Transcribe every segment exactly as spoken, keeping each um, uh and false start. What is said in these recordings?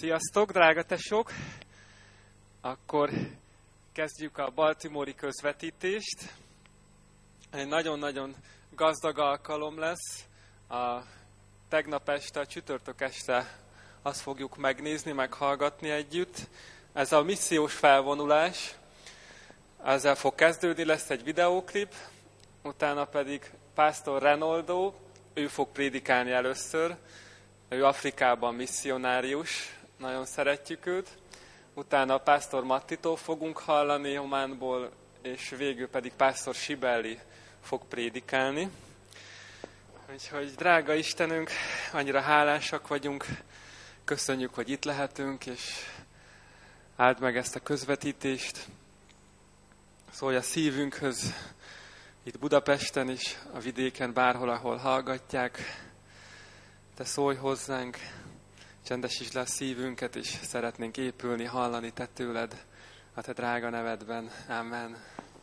Sziasztok, drága tesók! Akkor kezdjük a baltimore-i közvetítést. Egy nagyon-nagyon gazdag alkalom lesz. A tegnap este, a csütörtök este azt fogjuk megnézni, meghallgatni együtt. Ez a missziós felvonulás. Ezzel fog kezdődni, lesz egy videóklip, utána pedig Pásztor Renoldo, ő fog prédikálni először. Ő Afrikában misszionárius, nagyon szeretjük őt. Utána Pásztor Mattitól fogunk hallani Ománból, és végül pedig Pásztor Sibelli fog prédikálni. Úgyhogy drága Istenünk, annyira hálásak vagyunk, köszönjük, hogy itt lehetünk, és áld meg ezt a közvetítést. Szólj a szívünkhöz, itt Budapesten is, a vidéken, bárhol, ahol hallgatják. Te szólj hozzánk, csendesítsd le a szívünket, és szeretnénk épülni, hallani te tőled, a te drága nevedben. Amen.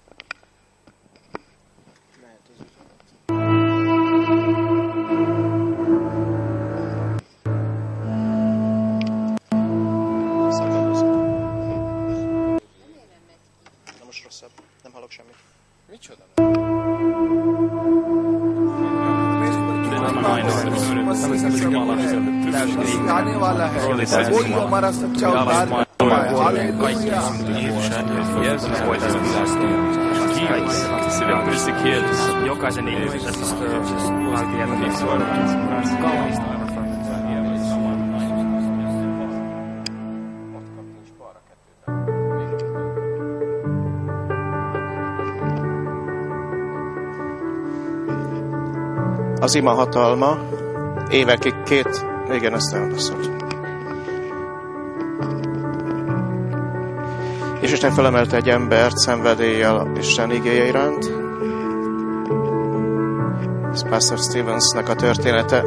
Na most rosszabb, nem hallok semmit. Micsoda? आने वाला है वही हमारा सच्चा उद्धार Jokaisen ihmisen Az ima hatalma évekig két... Igen, ezt elbaszott. És Isten felemelte egy embert szenvedéllyel Isten igéje iránt. Ez Pastor Stevensnek a története.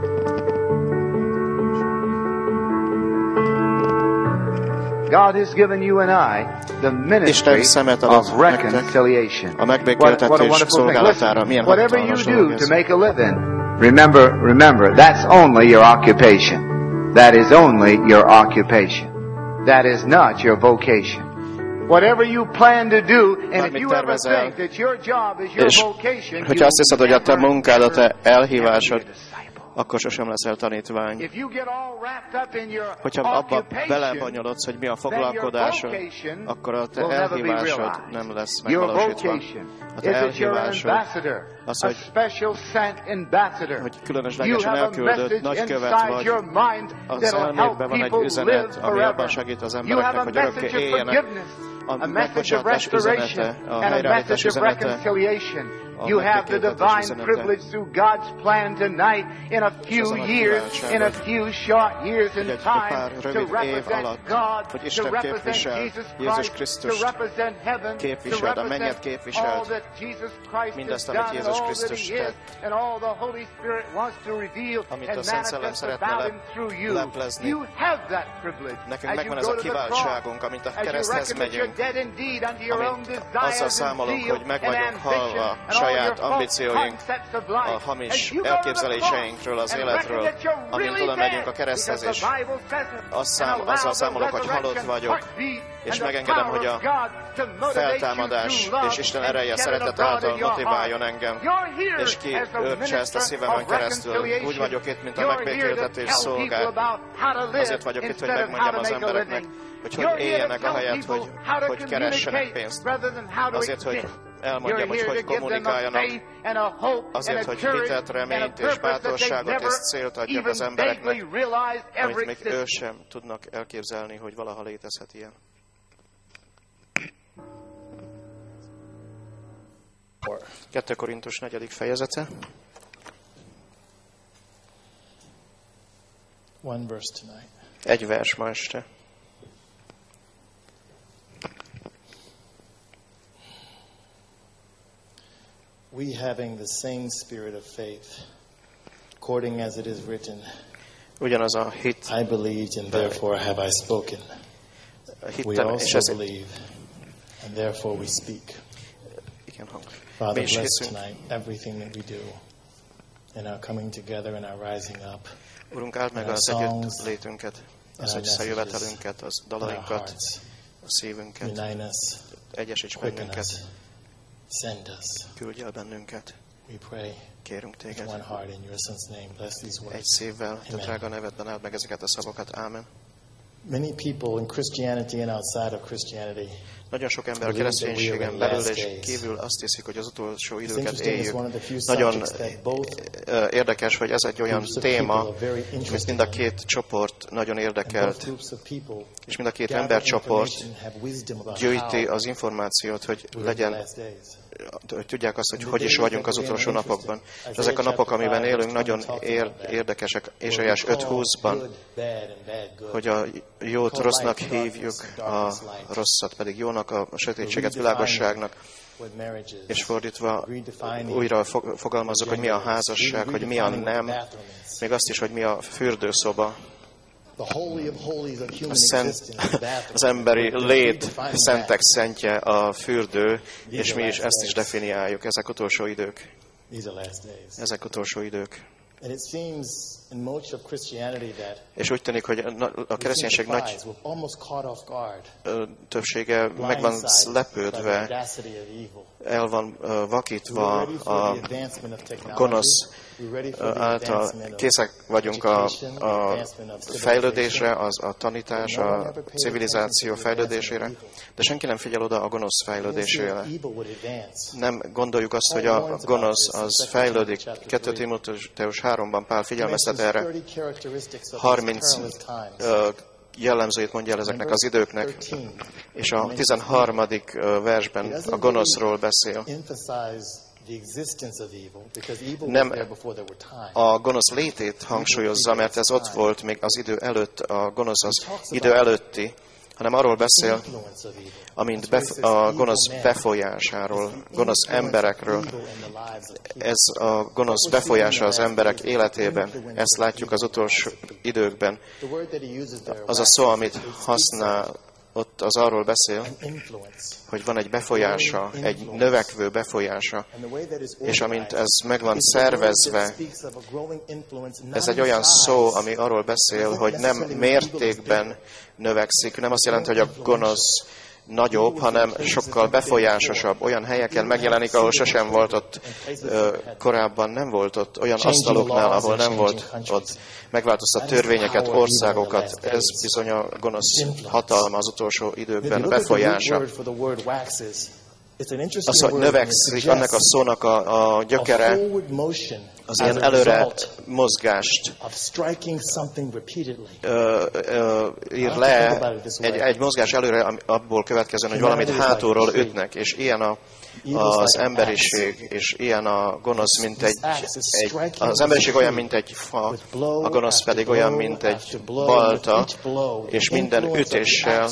God has given you and I the ministry of reconciliation. A megbékéltetés szolgálatára milyen Whatever you hatalmas do dolog to ez. make a living, remember, remember, that's only your occupation. That is only your occupation. That is not your vocation. Whatever you plan to do, and if you ever think that your job is your vocation, you hogyha azt hiszed, hogy a te never, munkád, a te never, never elhívásod, be a disciple. akkor sosem leszel tanítvány. If you get all wrapped up in your Hogyha abba occupation, belebonyolodsz, hogy mi a then your foglalkozásod, vocation akkor a te will never be elhívásod realized. nem lesz Your megvalósítva. vocation A te is that you're an elhívásod ambassador, az, a hogy, special sent ambassador. hogy különös You legesen have a elküldött message nagykövet inside vagy. your mind Az that'll help elmédben van egy people live üzenet, ami abban forever. segít az You embereknek, have a hogy örökké message of éljenek. forgiveness, A a message of megbocsátás restoration, üzenete, a and a helyreállítás message of üzenete, reconciliation. a You have the megbékéltetés divine üzenete. privilege through God's plan tonight in a few az a nagy years, kiváltság, in a few short years in hogy egy time pár to rövid év represent alatt, God, hogy to Isten represent képvisel, Jesus Jézus Christ, to Krisztust represent heaven, to képviseld, a mennyet represent képviseld, all that Jesus Christ mindazt, has amit done, and Jézus all that Krisztus He is, tett, and all the Holy Spirit wants to reveal amit and a Szent Szellem manifest szeretne about le- Him through you. leplezni. You have that privilege. Nekünk As megvan you ez go a to the cross, kiváltságunk, amint a as you kereszthez reckon that you're megyünk, dead indeed unto your own amint desires azzal and számolunk, zeal hogy meg and vagyunk ambition halva and all saját your false ambícióink, concepts of a life. As hamis you go to the elképzeléseinkről, az cross and életről, reckon that you're amint really oda megyünk a dead, kereszthez, because és the Bible says it, azt and szám, allow azzal the számolok, hogy halott resurrection vagyok, heartbeat és and the megengedem, power hogy of a God to motivate feltámadás you to love és Isten and ereje, shed szeretet abroad által in your motiváljon heart. engem, You're here és ki as a öltse ezt a minister szívemen of keresztül. reconciliation. Úgy vagyok itt, mint a You're here to megbékéltetés tell people szolgál. about how to live Azért vagyok itt, hogy instead of how megmondjam to az make a embereknek, living. hogy You're hogy here to éljenek tell ahelyett, hogy, people how to hogy keressenek communicate pénzt. rather than how to Azért, hogy exist. elmondjam, hogy You're hogy here to give them a kommunikáljanak. faith and a hope and Azért, a hogy courage hitet, and a reményt és purpose that they bátorságot never és célt adjak even az embereknek, vaguely realized ever amit még ő existed. sem tudnak elképzelni, hogy valaha létezhet ilyen. Kettő Korintus negyedik fejezete. One verse tonight. Egy vers ma este. We having the same spirit of faith, according as it is written, Ugyanaz a hit, I believed and therefore have I spoken. We hittem, és also ezért, believe and therefore we speak. igen, hang. Mi Father, is bless hiszünk. tonight everything that we do in our coming together and our rising up. Urunk, áld meg our az songs, együtt létünket, az összejövetelünket, az dalainkat, a szívünket. Egyesíts bennünket. Küldj el bennünket. Kérünk téged. Egy szívvel, te drága nevedben áld meg ezeket a szavakat. Ámen. Many people in Christianity and outside of Christianity. Nagyon sok ember a kereszténységen belül és kívül azt hiszik, hogy az utolsó időket éljük. Nagyon érdekes, hogy ez egy olyan téma, amit mind a két csoport nagyon érdekelt, és mind a két embercsoport gyűjti az információt, hogy legyen, hogy tudják azt, hogy hogy is vagyunk az utolsó napokban. És ezek a napok, amiben élünk, nagyon érdekesek. Ézsaiás öt húszban, hogy a jót rossznak hívjuk, a rosszat pedig jónak, a sötétséget világosságnak, és fordítva újra fogalmazzuk, hogy mi a házasság, hogy mi a nem, még azt is, hogy mi a fürdőszoba. A szent, az emberi lét, szentek szentje a fürdő, és mi is ezt is definiáljuk. Ezek utolsó idők. Ezek utolsó idők. És úgy tűnik, hogy a kereszténység nagy többsége meg van lepődve, el van vakítva a gonosz által. Készek vagyunk a, a fejlődésre, az, a tanítás, a civilizáció fejlődésére, de senki nem figyel oda a gonosz fejlődésére. Nem gondoljuk azt, hogy a gonosz az fejlődik. kettő Timóteus háromban Pál figyelmeztet erre. harminc jellemzőjét mondja el ezeknek az időknek, és a tizenharmadik versben a gonoszról beszél. Nem a gonosz létét hangsúlyozza, mert ez ott volt még az idő előtt, a gonosz az idő előtti, hanem arról beszél, amint bef- a gonosz befolyásáról, gonosz emberekről. Ez a gonosz befolyása az emberek életében. Ezt látjuk az utolsó időkben. Az a szó, amit használ, ott az arról beszél, hogy van egy befolyása, egy növekvő befolyása, és amint ez meg van szervezve, ez egy olyan szó, ami arról beszél, hogy nem mértékben növekszik, nem azt jelenti, hogy a gonosz nagyobb, hanem sokkal befolyásosabb. Olyan helyeken megjelenik, ahol sosem volt ott, korábban nem volt ott, olyan asztaloknál, ahol nem volt ott. Megváltoztat törvényeket, országokat. Ez bizony a gonosz hatalma az utolsó időkben, befolyása. Az, hogy növekszik, annak a szónak a, a gyökere, az ilyen előre mozgást ö, ö, ír le, egy, egy mozgás előre abból következően, hogy valamit hátulról ütnek, és ilyen a, az emberiség, és ilyen a gonosz, mint egy, egy, az emberiség olyan, mint egy fa, a gonosz pedig olyan, mint egy balta, és minden ütéssel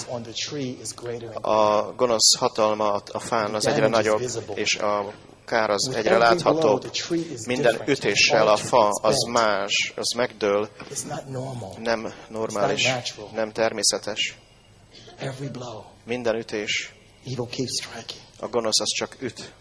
a gonosz hatalma a fán az egyre nagyobb, és a kár az egyre láthatóbb. Minden ütéssel a fa az más, az megdől, nem normális, nem természetes. Minden ütés, a gonosz az csak üt.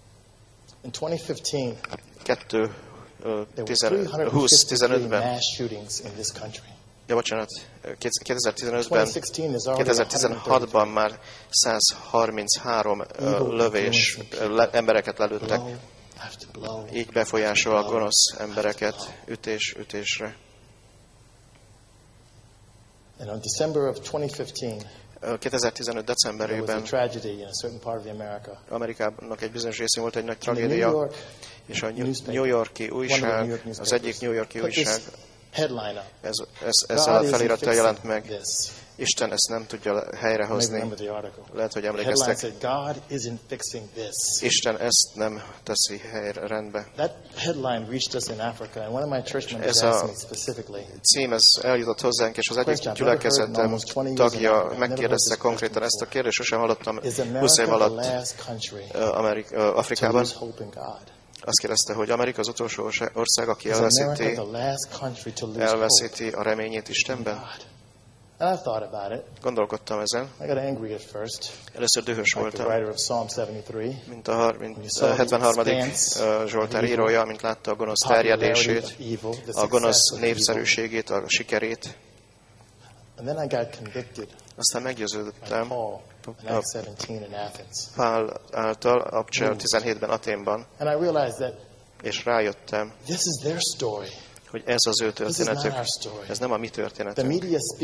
húsz tizenötben, ja, bocsánat, kétezer-tizenötben, kétezer-tizenhatban már száz harminchárom lövés, le, embereket lelőttek. Így befolyásol a gonosz embereket ütés ütésre. kétezer-tizenöt decemberében Amerikának egy bizonyos részén volt egy nagy tragédia, és a New York-i újság, az egyik New York-i újság, ez, ez, ezzel a felirattal jelent meg. Isten ezt nem tudja helyrehozni. Lehet, hogy emlékeztek. Isten ezt nem teszi helyre, rendbe. Ez a cím, ez eljutott hozzánk, és az egyik gyülekezetem tagja megkérdezte konkrétan ezt a kérdést, sosem hallottam húsz év alatt Amerika, Afrikában. Azt kérdezte, hogy Amerika az utolsó ország, aki elveszíti, elveszíti a reményét Istenben. Gondolkodtam ezen. Először dühös voltam, mint a hetvenharmadik Zsoltár írója, mint látta a gonosz terjedését, a gonosz népszerűségét, a sikerét. And then I got convicted. Aztán meggyőződtem Paul, Pál által, Abcsel tizenhétben Aténban, and I realized that és rájöttem, this is their story. hogy ez az ő történetük, ez nem a mi történetünk.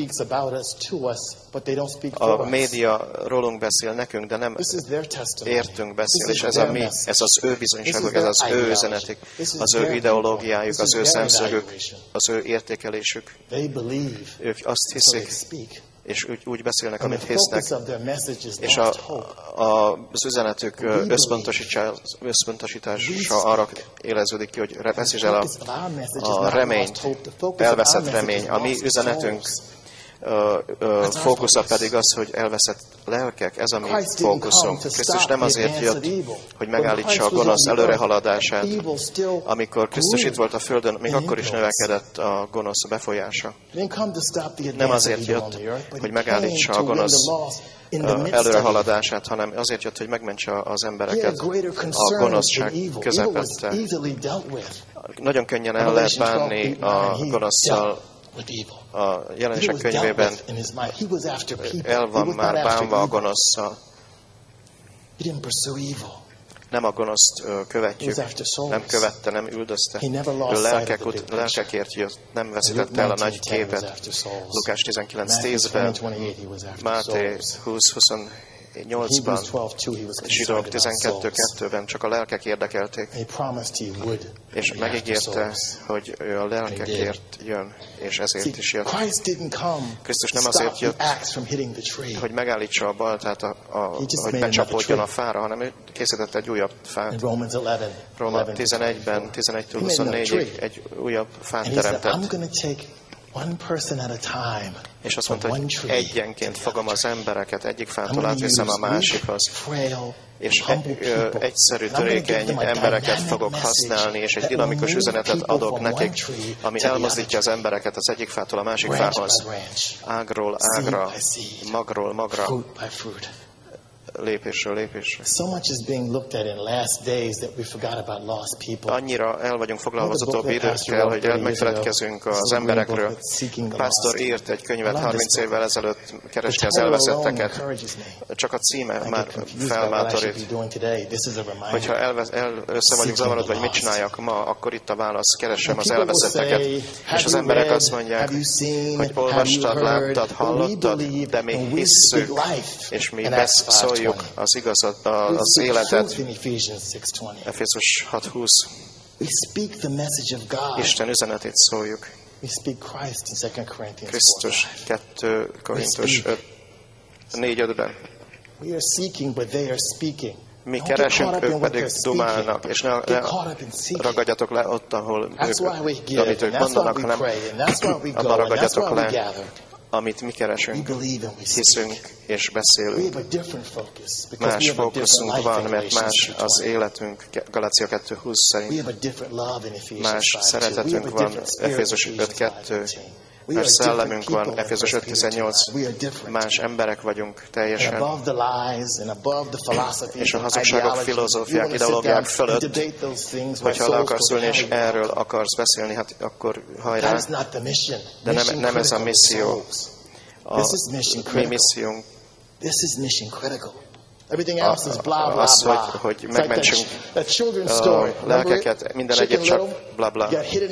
A média rólunk beszél nekünk, de nem értünk beszél, és ez a mi, ez az ő bizonyságok, ez az ő üzenetik, az ő ideológiájuk, az ő szemszögük, az ő értékelésük. Ők azt hiszik, és úgy, úgy beszélnek, amit hisznek, és a, a, az üzenetük összpontosítása arra éleződik ki, hogy veszítsd el a, a reményt, elveszett remény. A mi üzenetünk ö, ö, fókusza pedig az, hogy elveszett lelkek, ez a mi fókuszunk. Krisztus nem azért jött, hogy megállítsa a gonosz előrehaladását. Amikor Krisztus itt volt a földön, még akkor is növekedett a gonosz befolyása. Nem azért jött, hogy megállítsa a gonosz előrehaladását, hanem azért jött, hogy megmentse az embereket a gonoszság közepette. Nagyon könnyen el lehet bánni a gonoszszal. A Jelenések könyvében el van már bánva a gonoszszal. Nem a gonoszt követjük, nem követte, nem üldözte. Ő lelkek, ut- lelkekért jött, nem veszítette el a nagy képet. Lukás tizenkilenc tízben, Máté húsz huszonnyolcban, Zsidók tizenkettő kettőben csak a lelkek érdekelték. És megígérte, hogy ő a lelkekért jön, és ezért is jött. Krisztus nem azért jött, hogy megállítsa a baltát, a, a, hogy becsapódjon a fára, hanem ő készített egy újabb fát. Róma tizenegyben, tizenegytől huszonnégyig egy újabb fát teremtett. És azt mondta, hogy egyenként fogom az embereket, egyik fától átviszem a másikhoz. És egyszerű, törékeny embereket fogok használni, és egy dinamikus üzenetet adok nekik, ami elmozdítja az embereket az egyik fától a másik fához. Ágról ágra, magról magra, lépésről lépésre. Annyira el vagyunk foglalva az utóbbi időkkel, hogy megfeledkezünk az emberekről. Pásztor írt egy könyvet harminc évvel ezelőtt, keresi az elveszetteket. Csak a címe már felbátorít. Hogyha elvesz, el, össze vagyunk zavarodva, hogy mit csináljak ma, akkor itt a válasz, keresem az elveszetteket. És az emberek azt mondják, hogy olvastad, láttad, hallottad, de mi hisszük, és mi beszóljuk az igazat, az életet. Efézus hat húsz. Isten üzenetét szóljuk. Krisztus kettő Korintus négy ötben. Mi keresünk, ők pedig dumálnak, és ne, ne ragadjatok le ott, ahol ők, amit ők mondanak, hanem abban ragadjatok le, amit mi keresünk, hiszünk és beszélünk. Más fókuszunk van, mert más az életünk, Galácia kettő húsz szerint. Más szeretetünk van, Efézus öt kettő. Más szellemünk van, Efézus öt tizennyolc. Más emberek vagyunk teljesen. És a hazugságok, filozófiák, ideológiák fölött, hogyha le akarsz ülni és erről akarsz beszélni, hát akkor hajrá. De nem, nem ez a misszió. A mi missziónk az, hogy, hogy megmentsünk a lelkeket, minden egyéb csak bla bla.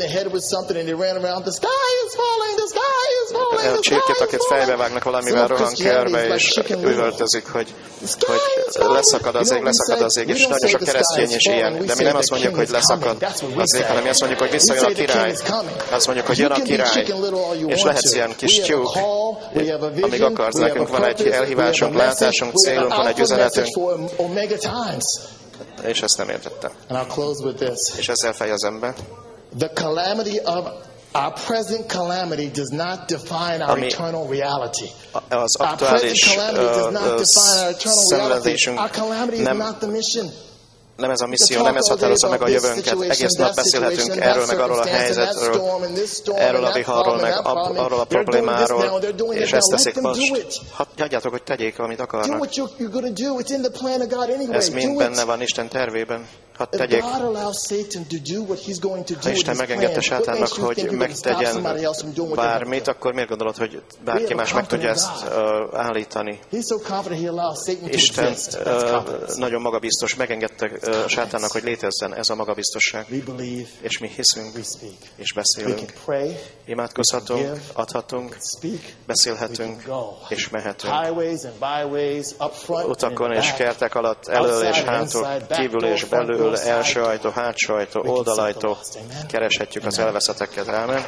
A csirkét, akit fejbe vágnak valamivel, rohan körbe, és üvöltözik, hogy, hogy leszakad az ég, leszakad az ég, és nagyon sok keresztény is ilyen. De mi nem azt mondjuk, hogy leszakad az ég, hanem mi azt mondjuk, hogy visszajön a király. Azt mondjuk, hogy jön a király, és lehetsz ilyen kis tyúk, amíg akarsz. Nekünk van egy elhívásunk, látásunk, célunk, van egy üzenetünk, és ezt nem értettem. És ezzel fejezem be. Our present calamity does not define our eternal reality. Az aktuális szenvedésünk nem, nem ez a misszió, nem ez határozza meg a jövőnket. Egész nap beszélhetünk erről, meg arról a helyzetről, erről a viharról, meg arról a problémáról, és ezt teszik most. Hagyjátok, hogy tegyék, amit akarnak. Ez mind benne van Isten tervében. hadd tegyék. Ha Isten megengedte sátánnak, hogy megtegyen bármit, akkor miért gondolod, hogy bárki más meg tudja ezt uh, állítani? Isten uh, nagyon magabiztos, megengedte uh, sátánnak, hogy létezzen ez a magabiztosság. És mi hiszünk, és beszélünk. Imádkozhatunk, adhatunk, beszélhetünk, és mehetünk. Utakon és kertek alatt, elől és hátul, kívül és belül, első ajtó, hátsó ajtó, oldalajtó, kereshetjük az elveszetteket. Ámen.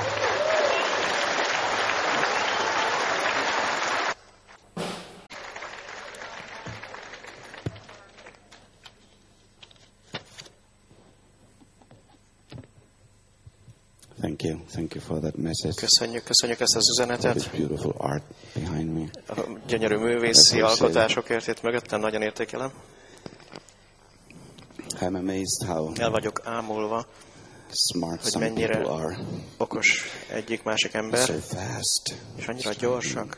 Thank you. Thank you for that message. Köszönjük, köszönjük ezt az üzenetet. This beautiful art behind me. A gyönyörű művészi alkotásokért itt mögöttem nagyon értékelem. I'm amazed how El vagyok ámulva, smart hogy some mennyire people are. okos egyik másik ember, So fast. és annyira gyorsak.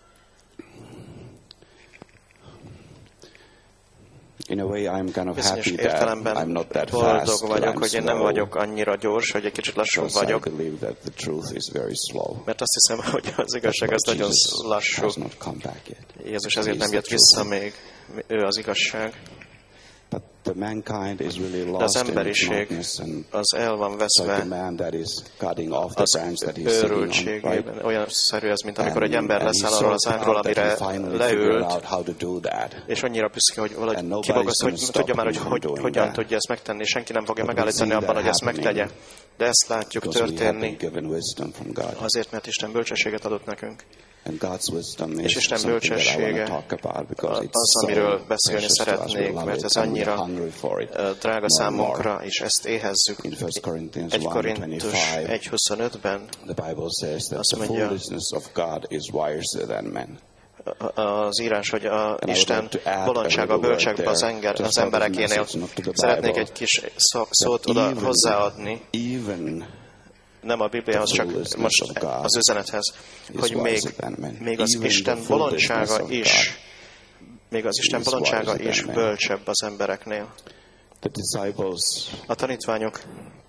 In a way, I'm kind of Bizonyos happy that I'm értelemben not that boldog fast. vagyok, I'm hogy én nem slow. vagyok annyira gyors, hogy egy kicsit lassú Because I vagyok, believe that the truth is very slow. mert azt hiszem, hogy az igazság az But nagyon Jesus lassú. has not come back yet. Jézus ezért nem jött vissza még, ő az igazság. But the mankind is really De az lost in its emberiség madness, and az el van it's like a veszve man that is cutting off the az branch that he's sitting on, right? őrültségében. Olyan szerű ez, mint amikor egy And- ember and leszáll he's arról so az ágról, proud that he amire finally figured leült, out how to do that. és annyira büszke, hogy And valahogy nobody's kibog az, hogy gonna stop tudja már, hogy, him from hogy doing hogyan that. tudja ezt megtenni, és senki nem fogja But we megállítani see abban, that hogy ezt happening megtegye. De ezt látjuk Because we have been történni given wisdom from God. azért, mert Isten bölcsességet adott nekünk. And God's wisdom És is Isten something that I want bölcsessége to talk about because it's az, amiről so beszélni precious to us. We szeretnék, love mert it ez and we're annyira hungry for it. ö, drága more and számunkra, more. és ezt éhezzük. In First Corinthians egy one Korintus twenty-five, egy huszonötben the Bible says that azt the mondja, foolishness of God is wiser than men. az írás, hogy a And I would Isten like to add bolondsága a a little word bölcsekbe az, there, enger, just az for the emberekénél. message, not to the Szeretnék Bible. egy kis szó, szót That oda even- hozzáadni, Even nem a Bibliához, the csak foolishness most of God az üzenethez, is hogy még, wiser than men. még az Even Isten the foolishness bolondsága of is, még az Isten is bolondsága wiser is than men. bölcsebb az embereknél. The disciples, A tanítványok,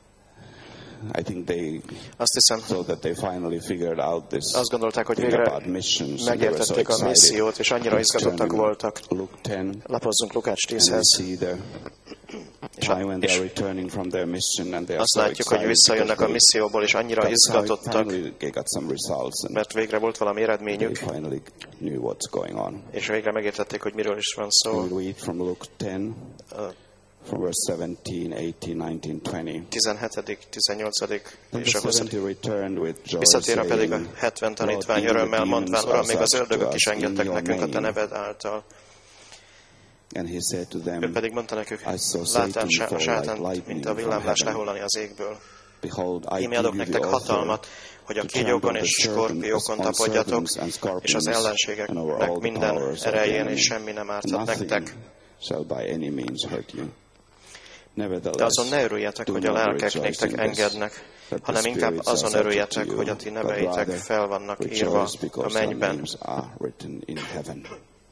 I think they azt hiszem, so that they finally figured out this azt gondolták, hogy thing végre about missions, and they were so megértették a excited. missziót, és annyira Let's izgatottak turn in voltak. Luke ten, Lapozzunk Lukács and we tízhez, see the és, time when they és are returning from their mission, and they are azt so látjuk, hogy excited visszajönnek a because misszióból, és annyira they izgatottak, finally they got some results, and mert végre volt valami they eredményük, finally knew what's going on. és végre megértették, hogy miről is van szó. We read from Luke ten, from verse seventeen, eighteen, nineteen, twenty. tizenhetedik, tizennyolcadik Then és the a huszadik. seventy returned with joy, Visszatérve pedig a saying, hetven tanítvány Lord, even örömmel the mondván, demons Uram, még az are ördögök subject is to us engedtek in your nekünk a te name. neved által. And he said to Ő them, pedig mondta nekük, I saw Satan látán sá- a fall sátánt, like lightning mint a from villámlás heaven. lehullani az égből. Behold, I Íme give adok you the nektek authority hatalmat, hogy a to kígyókon trample és the serpent skorpiókon upon tapadjatok, serpents and és scorpions, az and over ellenségeknek all the minden powers of the erején, enemy. és semmi nem árthat Nothing nektek. shall by any means hurt you. De Nevertheless, azon ne örüljetek, do hogy a not lelkek rejoice néktek in this, engednek, that the hanem inkább spirits are azon subject örüljetek, to you, hogy a ti but neveitek rather fel vannak írva rejoice a because your mennyben. names are written in heaven.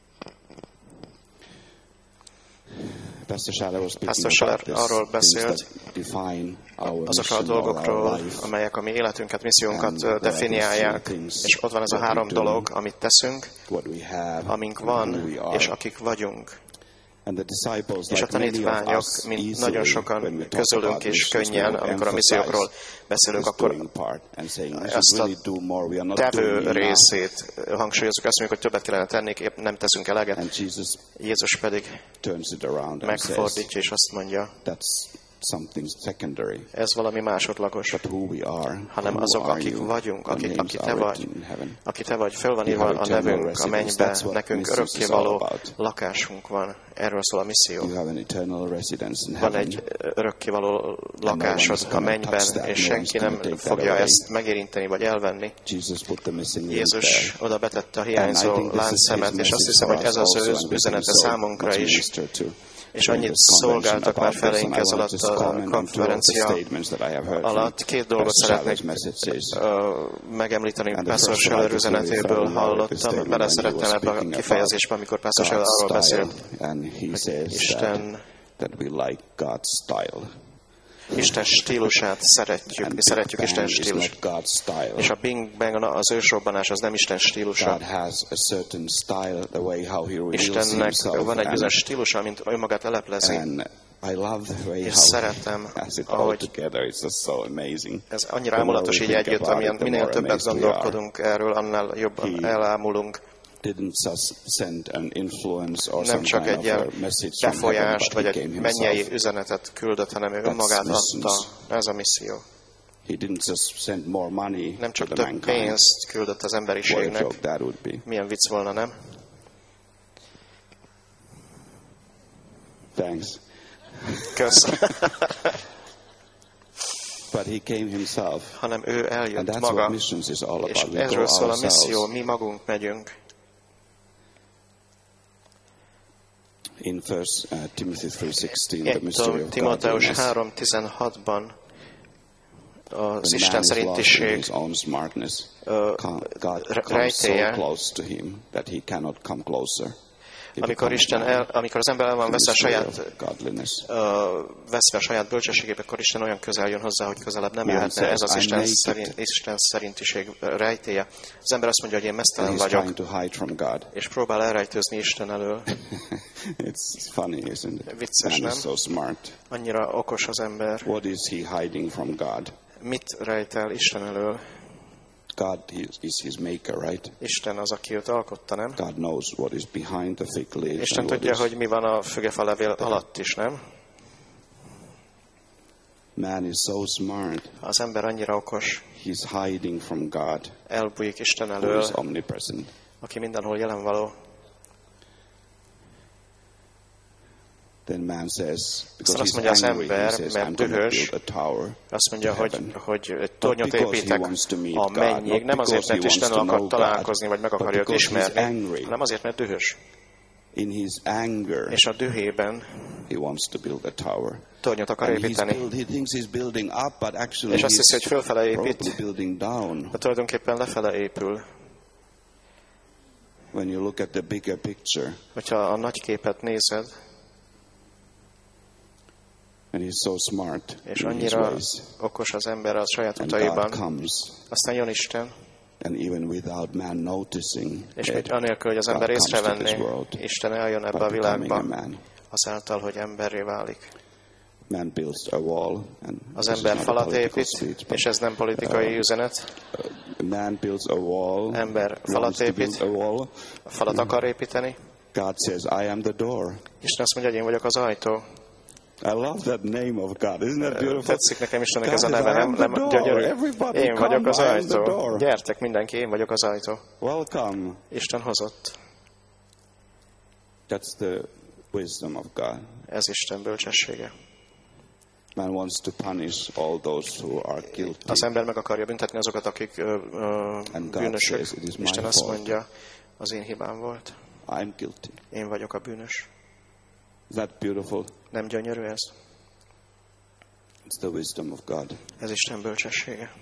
Pastor Schaller was speaking Pastor Schaller about this, arról things beszélt, that define our azokról a mission or our dolgokról, life. amelyek a mi életünket, missziónkat And there are definiálják, these things és ott van ez a that we három do, dolog, amit teszünk, what we have, amink and who van, we are. és akik vagyunk. And the disciples, És a like many of tanítványok, us, mint easily, nagyon when we sokan talk közülünk about is missions, könnyen, we amikor a emphasize missziókról beszélünk, this akkor doing part and saying, we should ezt a really do more. We are not tevő doing enough. részét hangsúlyozunk, azt mondjuk, hogy többet kellene tenni, épp nem teszünk eleget. And Jesus Jézus pedig turns it around and says, megfordítja, és azt mondja, that's something secondary. ez valami másodlagos, But who we are, hanem who azok, are akik you, vagyunk, our akik, names aki are te vagy, written in heaven. aki te vagy, föl van You írva have a eternal nevünk a residence. mennybe, That's what nekünk missions is all örökkévaló about. lakásunk van. Erről szól a misszió. You have an eternal residence in Van heaven. egy örökkévaló lakásod a mennyben, és senki nem fogja ezt megérinteni, vagy elvenni. Jesus put the missing link Jézus there. oda betette a And I hiányzó think this is láncszemet, his és azt message hiszem, for hogy us ez az also, ő and we've been üzenete so számunkra much is. ministered to És during annyit this convention szolgáltak már about this, felénk and I ez want alatt to just a comment on two of the konferencia statements that I have heard from alatt. Két dolgot Pastor szeretnék Schaller's messages. uh, megemlíteni, And the Pastor first one, Schaller I just really üzenetéből fell in love with this hallottam, statement beleszerettem when he was ebbe a speaking kifejezésbe, amikor Pastor Schaller God's arról style, beszélt, and he says that Isten that we like God's style. Isten stílusát szeretjük, mi szeretjük Isten stílusát. És a Big Bang, az ősrobbanás, az nem Isten stílusa. Istennek van egy bizonyos stílusa, mint önmagát leleplezi. És szeretem, ahogy ez annyira ámulatos így együtt, amilyen minél többet gondolkodunk erről, annál jobban elámulunk. Nem csak egy ilyen befolyást, vagy egy mennyei üzenetet küldött, hanem ő önmagát adta. Ez a misszió. Nem csak több pénzt küldött az emberiségnek. Milyen vicc volna, nem? Thanks. Köszönöm. But he came himself. Hanem ő eljött maga. És erről szól a misszió, mi magunk megyünk. In First uh, Timothy three sixteen, the mystery of Timóteus godliness, három tizenhatban az Isten szerintiség rejtélye, amikor, Isten el, amikor az ember el van veszve a saját, uh, veszve a saját bölcsességébe, akkor Isten olyan közel jön hozzá, hogy közelebb nem jöhetne. Ez az Isten, szerint, Isten szerintiség rejtélye. Az ember azt mondja, hogy én meztelen vagyok, és próbál elrejtőzni Isten elől. It's funny, isn't it? Vicces, nem? So smart. Annyira okos az ember. What is he hiding from God? Mit rejt el Isten elől? God is his maker, right? Isten az, aki őt alkotta, nem? God knows what is behind the fig leaves. Isten tudja, hogy mi van a fügefalevél alatt is, nem? Man is so smart. Az ember annyira okos. He's hiding from God. Elbújik Isten elől, omnipresent. Aki mindenhol jelen való. Then man says, because azt mondja az ember, mert dühös, azt mondja, hogy, hogy egy tornyot építek a mennyig, nem azért, mert Isten akar találkozni, vagy meg akarja őt ismerni, hanem azért, mert dühös. És a dühében tornyot akar építeni. És azt hiszi, hogy fölfele épít, de tulajdonképpen lefele épül. Hogyha a nagy képet nézed, and he's so smart, és annyira okos az ember a saját utaiban, aztán jön Isten, and even without man noticing, és még anélkül, hogy az ember észrevenné, Isten eljön ebbe a világba, azáltal, hogy emberré válik. Man builds a wall, and az ember falat épít, és ez nem politikai üzenet. Man builds a wall, ember falat épít, a falat akar építeni. God says, I am the door. Isten azt mondja, hogy én vagyok az ajtó. I love that name of God. Isn't that beautiful? Tetszik nekem Istennek ez a neve, nem? nem gyönyörű. Én vagyok az ajtó. Gyertek mindenki, én vagyok az ajtó. Welcome. Isten hozott. That's the wisdom of God. Ez Isten bölcsessége. Man wants to punish all those who are guilty. Az ember meg akarja büntetni azokat, akik uh, uh, bűnösök. Isten azt mondja, az én hibám volt. I'm guilty. Én vagyok a bűnös. Is that beautiful? Nem gyönyörű ez? It's the wisdom of God. Ez Isten bölcsessége.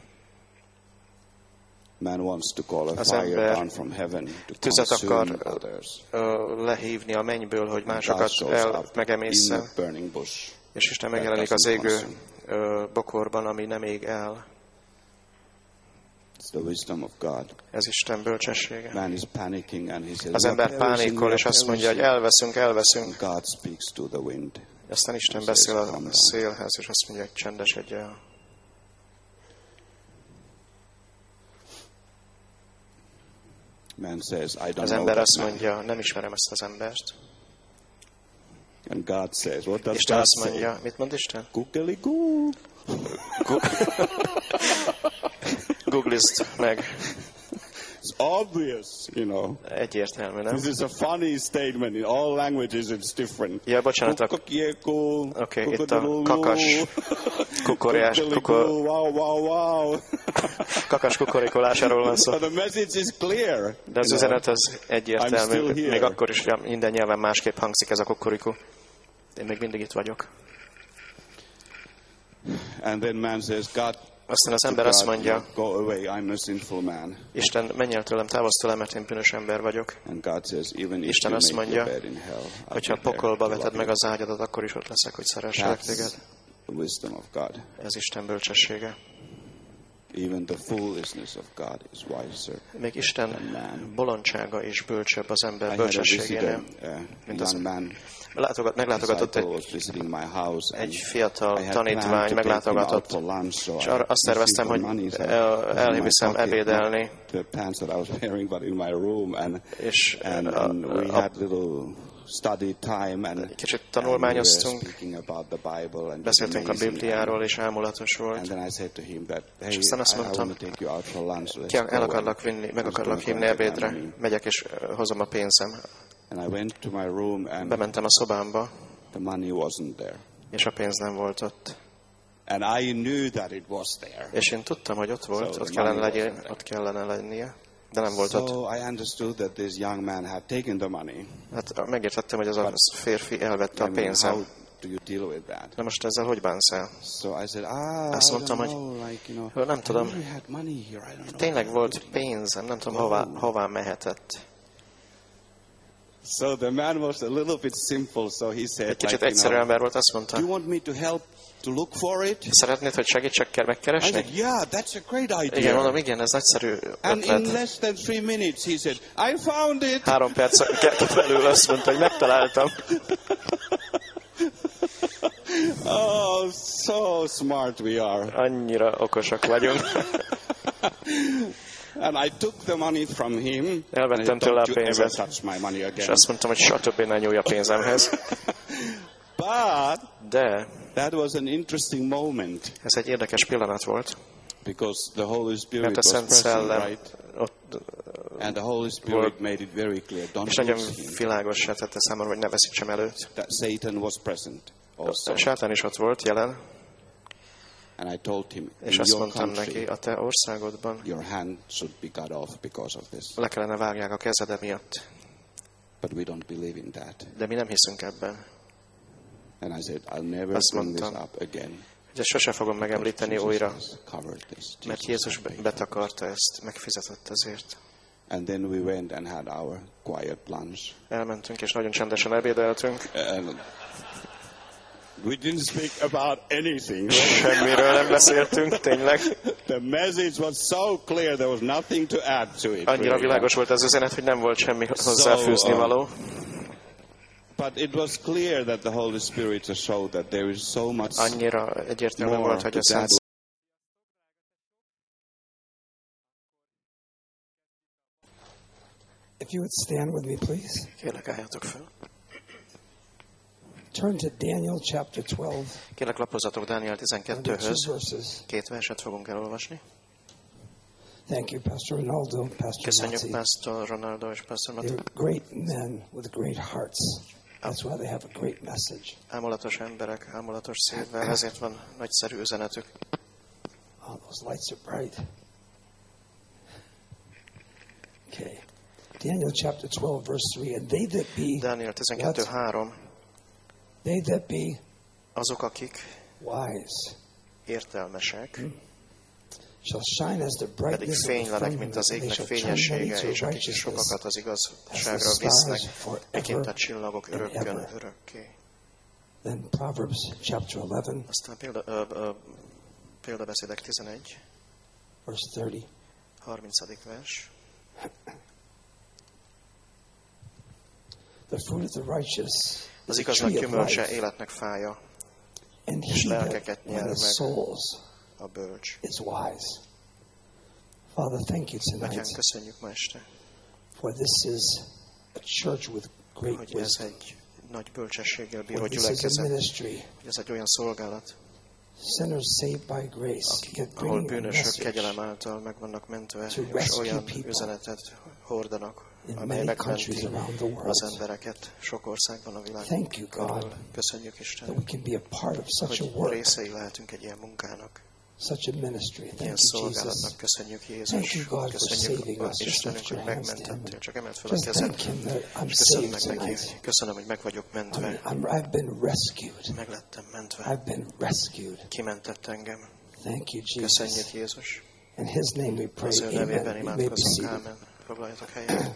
Man wants to call a az fire down from heaven to tüzet akar uh, lehívni a mennyből, hogy másokat el megemészen. És Isten megjelenik az égő uh, bokorban, ami nem ég el. It's the wisdom of God. Ez Isten bölcsessége. Man is panicking and he says, az ember pánikol, és azt mondja, hogy elveszünk, elveszünk. God speaks to the wind. Aztán Isten beszél a szélhez, és azt mondja, hogy csendesedj el. Man says, I don't az ember know azt mondja, nem ismerem ezt az embert. And God says, what does Isten God azt mondja, say? Mit mond Isten? Google-goo. Googlizd meg. It's obvious, you know. Egyértelmű, nem? This is a funny statement. In all languages it's different. Ja, bocsánat. Oké, okay, itt a kakas kukorjás, kukor... wow, wow, wow. kakas kukorikolásáról van szó. The message is clear. De az üzenet az egyértelmű. Még akkor is minden nyelven másképp hangzik ez a kukoriku. Én még mindig itt vagyok. And then man says, God, Aztán az ember azt mondja, go away, I'm a sinful man. Isten, menj el tőlem, távozz tőlem, mert én bűnös ember vagyok. And God says, even if Isten you azt make mondja, your bed in hell, I'll hogyha be there pokolba to veted love meg you. az ágyadat, akkor is ott leszek, hogy szeresselek téged. That's the wisdom of God. Ez Isten bölcsessége. Even the foolishness of God is wiser. Még Isten bolondsága is bölcsebb az ember bölcsességénél, mint az Látogat, meglátogatott egy, egy fiatal tanítvány, meglátogatott, és arra azt terveztem, hogy el, elviszem ebédelni, és kicsit tanulmányoztunk, beszéltünk a Bibliáról, és ámulatos volt. És aztán azt mondtam, el akarlak vinni, meg akarlak hívni ebédre, megyek és hozom a pénzem. Bementem a szobámba, és a pénz nem volt ott. És én tudtam, hogy ott volt, ott kellene, legyen, ott kellene lennie, de nem volt ott. Hát megértettem, hogy az a férfi elvette a pénzem. Na most ezzel hogy bánsz el? Azt mondtam, hogy nem tudom, tényleg volt pénzem, nem tudom, hová, hová mehetett. So the man was a little bit simple, so he said, kicsit egyszerű ember volt, azt mondta, do you want me to help to look for it? Szeretnéd, hogy segítsek kell megkeresni? I said, yeah, that's a great idea. Igen, mondom, igen, ez nagyszerű ötlet. And in less than three minutes he said, I found it. Három perc belül azt mondta, hogy megtaláltam. Oh, so smart we are. Annyira okosak vagyunk. And I took the money from him. Elvettem tőle a pénzet, és azt mondtam, hogy soha többé ne nyúlj a pénzemhez. But de that was an interesting moment. Ez egy érdekes pillanat volt. Because the Holy Spirit mert a was Szent present, Szellem right? ott And the Holy Spirit made it very clear. Don't és nagyon lose him. világossá tette számomra, hogy ne veszítsem előtt. That Satan was present also. Sátán is ott volt, jelen. And I told him, és in azt your mondtam country, neki, a te országodban your hand should be cut off because of this. le kellene vágják a kezed emiatt. But we don't believe in that. De mi nem hiszünk ebben. And I said, I'll never azt bring mondtam, this up again. hogy ezt sose fogom megemlíteni újra, mert Jézus betakarta ezt, megfizetett ezért. And then we went and had our quiet lunch. Elmentünk és nagyon csendesen ebédeltünk. And we didn't speak about anything. Semmiről nem beszéltünk, tényleg. The message was so clear, there was nothing to add to it. Annyira világos volt az üzenet, hogy nem volt semmi hozzáfűzni való. But it was clear that the Holy Spirit showed that there is so much Annyira egyértelmű volt, hogy a Szent If you would stand with me, please. Kérlek, álljatok fel. Turn to Daniel chapter twelve. Kérlek, lapozzatok Dániel tizenkettőhöz. Két verset fogunk elolvasni. Thank you, Pastor Ronaldo, Pastor Köszönjük, Matzi. Pastor Ronaldo és Pastor Matzi. They're great men with great hearts. That's why they have a great message. Ámulatos emberek, ámulatos szívvel, ezért van nagyszerű üzenetük. Oh, those lights are bright. Okay. Daniel chapter twelve, verse three. And they that be Dániel tizenkettő három. They that be azok, akik wise értelmesek, hmm. shall shine as the pedig brightness fénylenek, mint az égnek fényessége, és akik sokakat az igazságra visznek, miként a csillagok örökkön örökké. Then Proverbs chapter eleven, aztán példa, ö, ö, példabeszédek tizenegy, verse thirty. harmincadik vers. The fruit of the righteous az igaznak gyümölcse életnek fája, and és he lelkeket that nyer meg souls a bölcs. is wise. Father, thank you Atyán, tonight köszönjük ma este, for this is a church with great hogy ez wisdom. egy nagy bölcsességgel bíró For this is a gyülekezet, ministry. hogy ez egy olyan szolgálat, Sinners saved by grace. akik, Get ahol bringing a bűnösök message kegyelem által meg vannak mentve, to és rescue olyan people üzenetet hordanak, in amely many megmenti countries around the world. az embereket sok országban a világon. Thank you, God, Köszönjük, that Isten, we can be a part of such a hogy work, részei lehetünk egy ilyen munkának, such a ministry. ilyen Thank you, Jesus. szolgálatnak. Köszönjük, Thank Jézus. you, God, for saving Köszönjük, us. Just Istenünk, lift hogy your hands to megmentettél. Him. Csak emeld fel a Just kezed, thank Him that I'm és köszönöm saved meg neki. tonight. Köszönöm, hogy meg vagyok mentve. I'm, I'm, I've been rescued. Meg lettem mentve. I've been rescued. Kimentett engem. Thank you, Jesus. Köszönjük, Jézus. In His name we pray. Az ő nevében Amen. You may be imádkozunk. seated. Ámen. Foglaljatok helyet.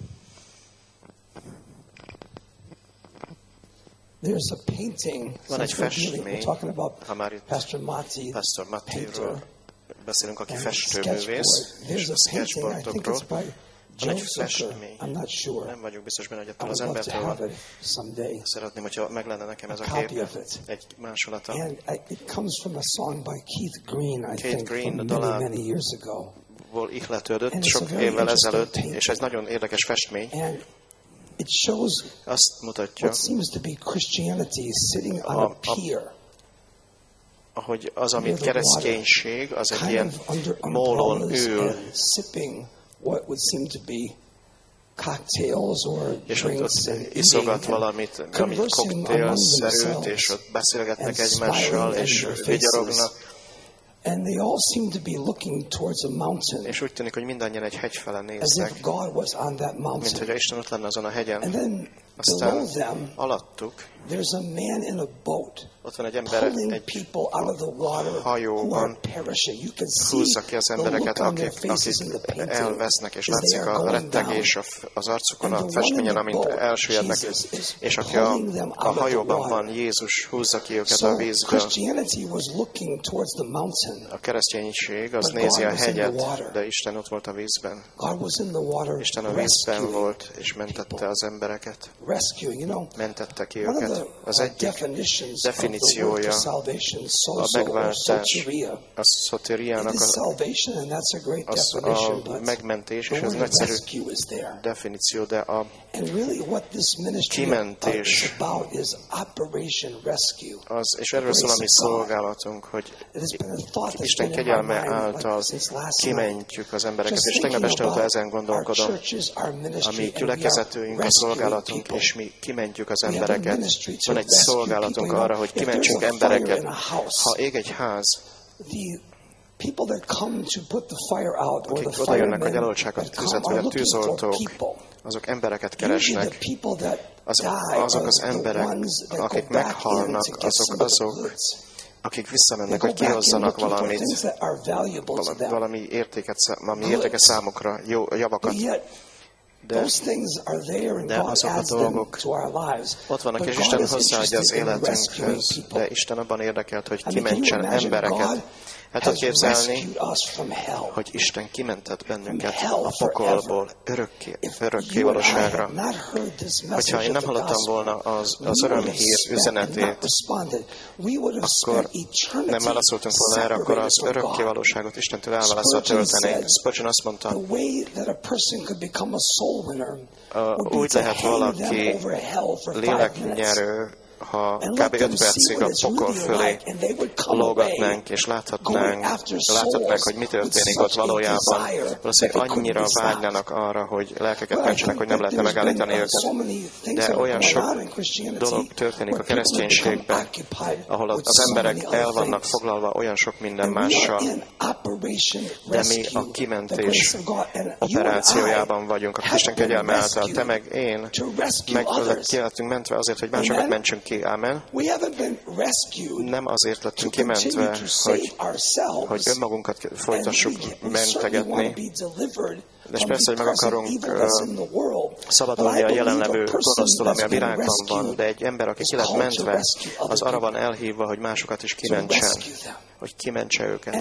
There's a painting. Van egy festmény, We're talking about ha már itt Pastor Matti, Pastor Mattiról painter, beszélünk, aki and festőművész, sketchboard. és There's a a painting, I think it's sketchboardokról. by Van egy Joe Zucker. festmény. I'm not sure. Nem vagyok biztos benne, hogy I ettől az would love to embertől have van. it someday. Szeretném, hogyha meg lenne nekem ez a A copy kép, of it. egy másolata. And I, it comes from a song by Keith Green, I Keith think, Green, from a many, dalán- many years ago. ból ihletődött And it's sok a very évvel interesting ezelőtt, painting. és egy nagyon érdekes festmény. And it shows Azt mutatja, what seems to be Christianity sitting on A- a a- pier. ahogy az, amit Near the kereszténység, az egy Kind ilyen of under mólón umbrellas ül, and sipping what would seem to be cocktails or és ott, drinks ott and iszogat eating and valamit, amit conversing among koktélszerűt, themselves és ott beszélgetnek and egymással, smiling és in their vigyorognak, faces. And they all seem to be looking towards a mountain, és úgy tűnik, hogy mindannyian egy hegy fele as néznek, if God was on that mint mountain. hogyha Isten ott lenne azon a And hegyen. then Aztán below them, alattuk there's a man in a boat ott van egy ember pulling egy people out of the water who hajóban, are perishing. You can see húzza ki az the embereket, look on their akik, faces in akik the painting elvesznek, és as they látszik are a going rettegés down. a- az arcukon And a the one in festményen, the amint boat, elsüllyednek, Jesus, is és aki a, pulling them a out of the hajóban water. van, Jézus húzza ki őket So a vízből. Christianity was looking towards the mountain. A kereszténység az But nézi God a was in the hegyet, water. de Isten ott volt a vízben. God was in the water Isten a vízben rescuing volt, és mentette people. az embereket. Rescuing, you know, Mentette ki one of őket. the Az uh, egyik definitions of the word definíciója for salvation, a sozo or megváltás, soteria. a It szotériának is a, salvation, and that's a great az definition, a but megmentés, the és ez word nagyszerű rescue is there. definíció, de a And really what this ministry kimentés is about is Operation Rescue. az, és erről szól a mi szolgálatunk, hogy It has been a thought that's Isten been in my kegyelme mind által like since last night. kimentjük az embereket, Just és tegnap thinking este óta about ezen our gondolkodom. churches, our A ministry, mi and we gyülekezetünk, are a rescuing szolgálatunk, people. és mi kimentjük az We have a embereket. ministry to Van egy rescue szolgálatunk people, you arra, know, hogy if there's kimentsünk a fire embereket. in a house, Ha ég egy ház, the people that come to put the fire out, or akik the oda jönnek, firemen hogy eloltsák a that come tüzet, vagy are a looking for tűzoltók, people. azok embereket Usually keresnek. the people that Az, die azok az are the emberek, ones that akik go back in meghalnak, to get azok some of the azok, goods. akik They visszamennek, go hogy back in kihozzanak looking for valamit, things that are valuable to vala- them. valami értéket, szá- ami Goods. értékes számukra, jó javakat. But yet, De those things are there, and de God azok a adds them dolgok to our lives. ott vannak, But és God Isten is hozzáadja az interested in rescuing életünkhöz, people. de Isten abban érdekelt, hogy I mean, can you kimentsen imagine embereket. God El tudod has képzelni, rescued us from hell. hogy Isten kimentett bennünket From hell a pokolból örökké, örökké valóságra. Hogyha én nem hallottam volna az, az örömhír üzenetét, akkor nem válaszoltunk volna erre, akkor az örökké valóságot Istentől elválasztva töltenénk. Spurgeon azt mondta, uh, úgy lehet valaki léleknyerő, ha kb. öt percig a pokol fölé lógatnánk, és láthatnánk, láthatnánk, hogy mi történik ott valójában. Valószínűleg annyira vágynának arra, hogy lelkeket mentsenek, hogy nem lehetne megállítani őket. De olyan sok dolog történik a kereszténységben, ahol az emberek el vannak foglalva olyan sok minden mással, de mi a kimentés operációjában vagyunk, a Isten kegyelme által. Te meg én meg ki lettünk mentve azért, hogy másokat mentsünk ki. Amen. Nem azért lettünk kimentve, hogy, hogy önmagunkat folytassuk mentegetni, de persze, hogy meg akarunk uh, szabadulni a jelenlevő gonosztól, ami a világban van, de egy ember, aki ki lett mentve, az arra van elhívva, hogy másokat is kimentsen, hogy kimentse őket.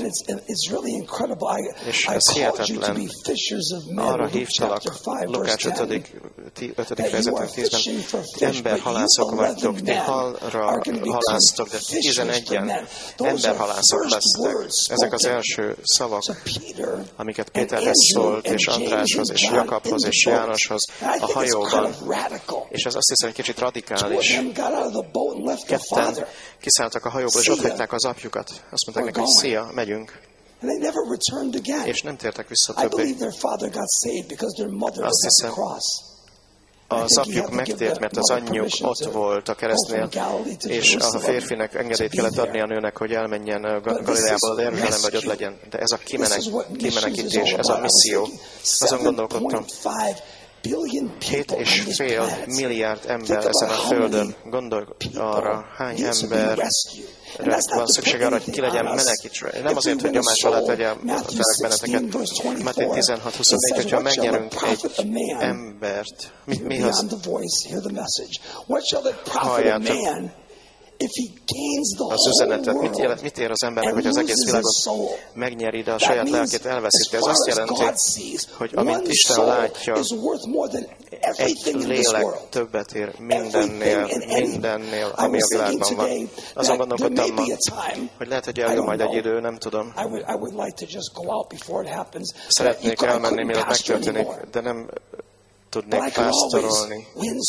És ez hihetetlen. Arra hívtalak, Lukács ötödik fejezetben tízben, emberhalászok vagytok, ti halra halásztok, de tizenegyen emberhalászok lesztek. Ezek az első szavak, amiket Péterhez szólt, és Andráshoz, és Jakabhoz, és Jánoshoz a hajóban. És ez azt hiszem, egy kicsit radikális. Ketten kiszálltak a hajóból, és ott hagyták az apjukat. Azt mondták neki, hogy szia, megyünk. És nem tértek vissza többé. Azt hiszem, az apjuk megtért, mert az anyjuk ott volt a keresztnél, és a férfinek engedélyt kellett adni a nőnek, hogy elmenjen Galileából, de Jeruzsálembe, hogy ott legyen. De ez a kimenek, kimenekítés, ez a misszió. Azon gondolkodtam, Hét és fél milliárd ember ezen a földön. Gondolj arra, hány ember van szükség arra, hogy ki legyen menekítve. Nem azért, hogy nyomás alá tegye benneteket. Máté tizenhat huszonnégy, hogyha megnyerünk egy embert, mi, mi az? Halljátok az üzenetet, mit, jelent, mit ér az embernek, hogy az egész világot megnyeri, de a saját lelkét elveszíti. Ez azt jelenti, hogy amint Isten látja, egy lélek többet ér mindennél, mindennél, ami a világban van. Azon gondolkodtam ma, hogy lehet, hogy eljön majd egy idő, nem tudom. Szeretnék elmenni, mielőtt megtörténik, de nem tudnék pásztorolni.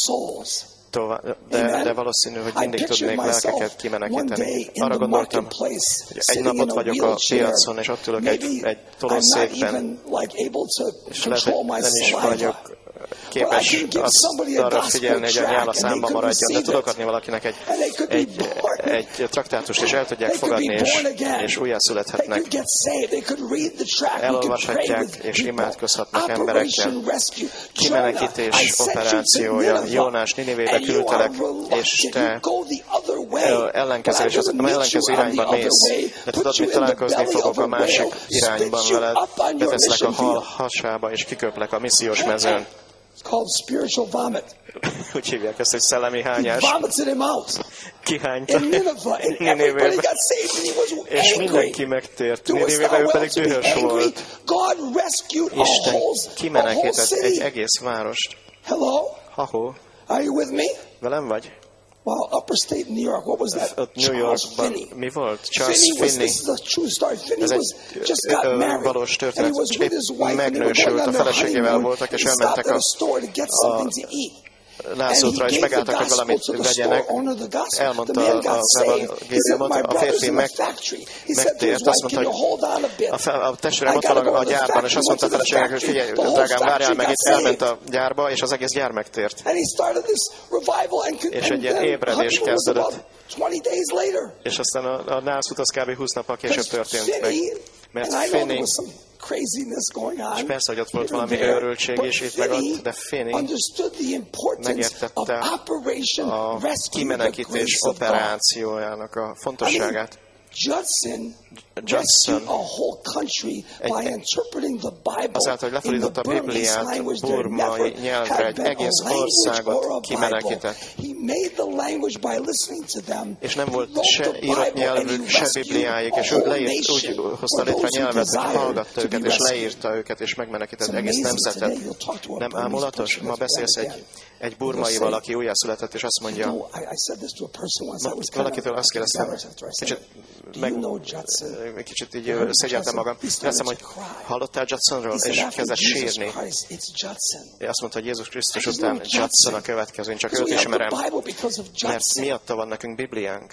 De, de valószínű, hogy mindig tudnék lelkeket kimenekíteni. Arra gondoltam, hogy egy nap ott vagyok a piacon, és ott ülök egy, egy tolószékben, és lehet, hogy nem is vagyok képes azt arra figyelni, hogy a nyál a számba maradjon, de tudok adni valakinek egy, egy, egy traktátust, és el tudják fogadni, és, és újjászülethetnek. Elolvashatják, és imádkozhatnak emberekkel. Kimenekítés operációja. Jónás, Ninivébe küldtelek, és te ellenkezel, és az ellenkező irányban mész. De tudod, mit találkozni fogok a másik irányban veled. Beteszlek a hal hasába, és kiköplek a missziós mezőn. Called spiritual vomit. Úgy hívják ezt, hogy szellemi hányás. Vomited him out. Kihányta Nineveh. És mindenki megtért. Ninevében ő pedig dühös volt. Isten kimenekített egy egész várost. Hello? Ha-ho. Are you with me? Velem vagy? Well, upper state New York, what was that? Ott New Yorkban mi volt? Charles Finney. Ez egy valós történet. Épp megnősült, a feleségével voltak, és elmentek a, a lászútra, és megálltak, hogy valamit vegyenek. Elmondta az evangéliumot, a férfi meg, megtért, azt mondta, hogy a, fel, a testvérem ott van a gyárban, és azt mondta a feleségnek, hogy figyelj, drágám, várjál meg itt, elment a gyárba, és az egész gyár megtért. És egy ilyen ébredés kezdődött. És aztán a, a nászút az kb. húsz nappal később történt meg. Mert Finney, és persze, hogy ott volt valami őrültség is itt meg ott, de Finney megértette a kimenekítés operációjának a fontosságát. Judson, azáltal, hogy lefordította a Bibliát burmai nyelvre, egy egész országot kimenekített. És nem volt se írott nyelvük, se Bibliájuk, és ő leírt, úgy hozta létre a nyelvet, hogy hallgatta őket, és leírta őket, és megmenekített egész nemzetet. Nem ámulatos? Ma beszélsz egy, egy burmaival, aki újjászületett, és azt mondja, valakitől azt kérdeztem, kicsit, meg, kicsit így szégyeltem magam, azt hiszem, hogy hallottál Judsonról, és kezdett sírni. Azt mondta, hogy Jézus Krisztus után Judson a következő, én csak őt ismerem, mert miatta van nekünk Bibliánk.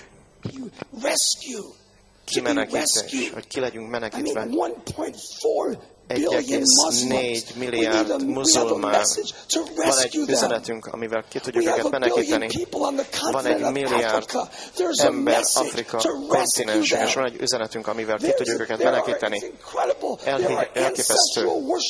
Kimenekítés, hogy ki legyünk menekítve. egy egész négy milliárd muzulmán. Van egy üzenetünk, amivel ki tudjuk őket menekíteni. Van egy milliárd ember Afrika kontinensen, és van egy üzenetünk, amivel ki tudjuk őket menekíteni. El, elképesztő.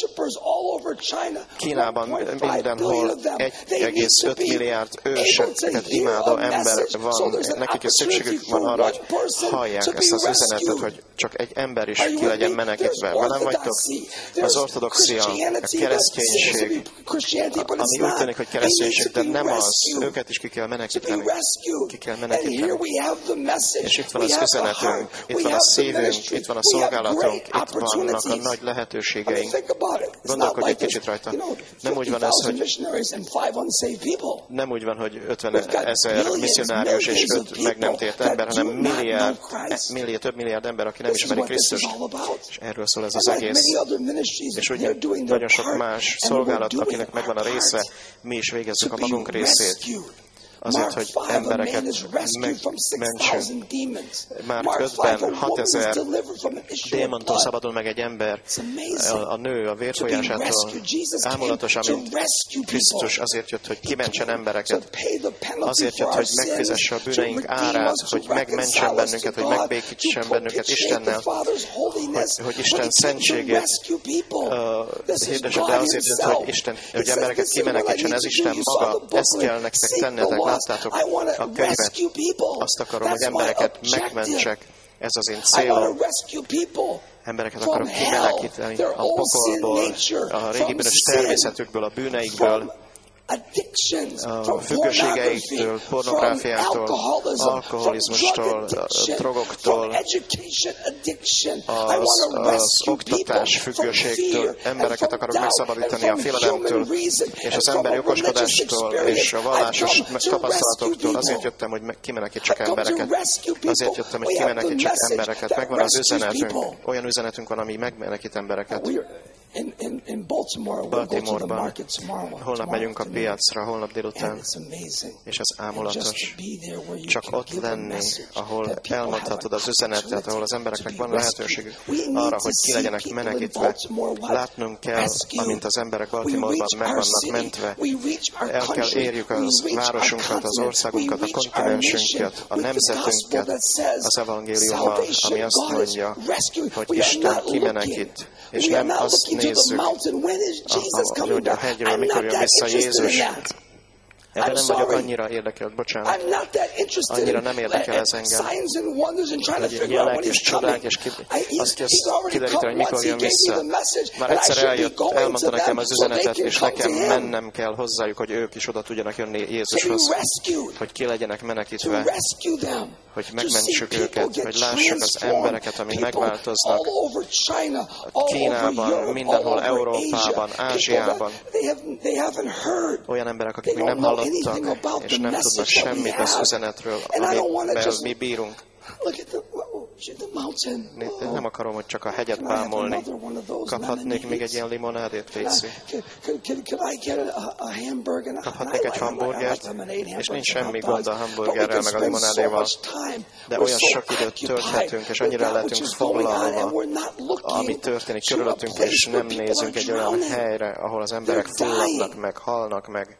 Kínában mindenhol egy egész öt milliárd ősöket imádó ember van. Nekik is szükségük van arra, hogy hallják ezt az üzenetet, hogy csak egy ember is ki legyen menekítve. Velem vagytok? Az ortodoxia, a kereszténység, ami úgy tűnik, hogy kereszténység, de nem az, őket is ki kell menekíteni. Ki kell menekíteni. És itt van az üzenetünk, itt van a szívünk, itt van a szolgálatunk, itt vannak a nagy lehetőségeink. Gondolkodj egy kicsit rajta. Nem úgy van ez, hogy nem úgy van, hogy ötven ezer misszionárius és öt meg nem tért ember, hanem milliárd, milliárd, több milliárd ember, aki nem ismeri Krisztust. És erről szól ez az egész. És ugye nagyon sok más szolgálat, akinek megvan a része, mi is végezzük a magunk részét. azért, hogy embereket megmentsünk. Márk ötben hatezer démontól szabadul meg egy ember, a nő a vérfolyásától, ámulatos, amint Krisztus azért jött, hogy kimentsen embereket. Azért jött, hogy megfizesse a bűneink árát, hogy megmentsen bennünket, hogy megbékítsen bennünket Istennel, hogy, hogy Isten szentségét uh, hirdesse, de azért jött, hogy, Isten, hogy embereket kimenekítsen, ez Isten maga. Ezt kell nektek tennetek, láttátok a könyvet. Azt akarom, hogy embereket megmentsek. Ez az én célom. Embereket akarok kimenekíteni a pokolból, a régi bűnös természetükből, a bűneikből, a függőségeiktől, pornográfiától, alkoholizmustól, drogoktól, az, az oktatás függőségtől. Embereket akarok megszabadítani a félelemtől, és az emberi okoskodástól, és a vallásos tapasztalatoktól. Azért jöttem, hogy kimenekítsek embereket. Azért jöttem, hogy kimenekítsek embereket. Megvan az üzenetünk. Olyan üzenetünk van, ami megmenekít embereket. Baltimore-ban. Holnap megyünk a piacra, holnap délután, és ez ámulatos. Csak ott lenni, ahol elmondhatod az üzenetet, ahol az embereknek van lehetőségük arra, hogy ki legyenek menekítve. Látnunk kell, amint az emberek Baltimore-ban meg vannak mentve. El kell érjük az városunkat, az országunkat, a kontinensünket, a nemzetünket az evangéliummal, ami azt mondja, hogy Isten kimenekít, és nem azt nézzük, hogy a hegyről mikor jön vissza Jézus. Erre nem vagyok annyira érdekelt, bocsánat. Annyira nem érdekel ez engem. Hogy jelek és csodák, és ki, azt kell kideríteni, hogy mikor jön vissza. Már egyszer eljött, elmondta nekem az üzenetet, és nekem mennem kell hozzájuk, hogy ők is oda tudjanak jönni Jézushoz. Hogy ki legyenek menekítve. Hogy megmentsük őket, hogy lássuk az embereket, amik megváltoznak. Kínában, mindenhol, Európában, Ázsiában. Olyan emberek, akik még nem hallottak, és nem tudnak semmit az üzenetről, amivel mi bírunk. Nem akarom, hogy csak a hegyet bámulni. Kaphatnék még egy ilyen limonádét, Léci? Kaphatnék egy hamburgert? És nincs semmi gond a hamburgerrel, meg a limonádéval. De olyan sok időt tölthetünk, és annyira lehetünk foglalva, ami történik körülöttünk, és nem nézünk egy olyan helyre, ahol az emberek fulladnak meg, halnak meg.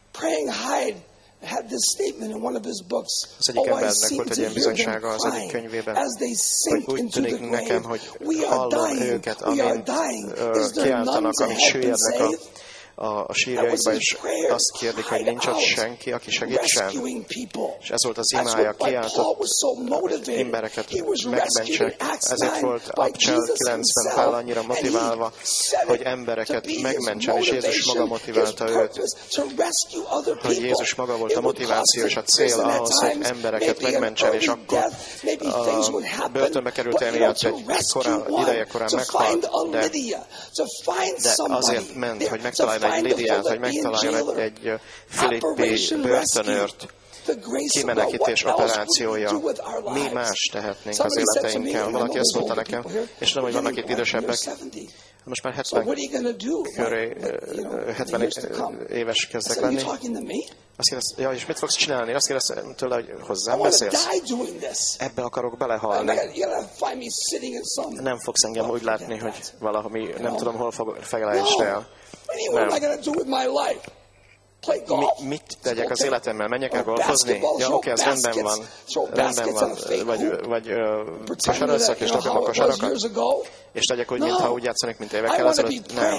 Az egyik embernek volt egy ilyen bizonysága az egyik könyvében, hogy úgy tűnik nekem, hogy hallom őket, amint uh, kiáltanak, amint süllyednek a, a, a sírjaikba, és azt kérdik, hogy nincs ott senki, aki segítsen. És ez volt az imája, kiáltott embereket megmentsek. Ezért volt Abcsel kilencven Pál annyira motiválva, hogy embereket megmentsen, és Jézus maga motiválta őt. Hogy Jézus maga volt a motiváció és a cél ahhoz, hogy embereket megmentsen, és akkor a börtönbe került emiatt egy korán, ideje korán meghalt, de, de azért ment, hogy megtaláljon egy Lidiát, hogy megtaláljon egy, egy filippi börtönőrt. Kimenekítés operációja. Mi más tehetnénk az életeinkkel? Valaki azt mondta nekem, és nem, hogy vannak itt idősebbek, most már hetven köré, hetven éves kezdek lenni. Azt kérdez, ja, és mit fogsz csinálni? Azt kérdeztem tőle, hogy hozzám beszélsz. Ebbe akarok belehalni. Nem fogsz engem úgy látni, hogy valami, nem tudom, hol fog felállítsd el. Nem. Mi, mit tegyek az életemmel? Menjek el golfozni? Ja, oké, okay, ez rendben van. Rendben van. Vagy, vagy uh, kosarazzak, és dobjam a kosarakat? És tegyek úgy, mintha úgy játszanék, mint évekkel ezelőtt? Nem.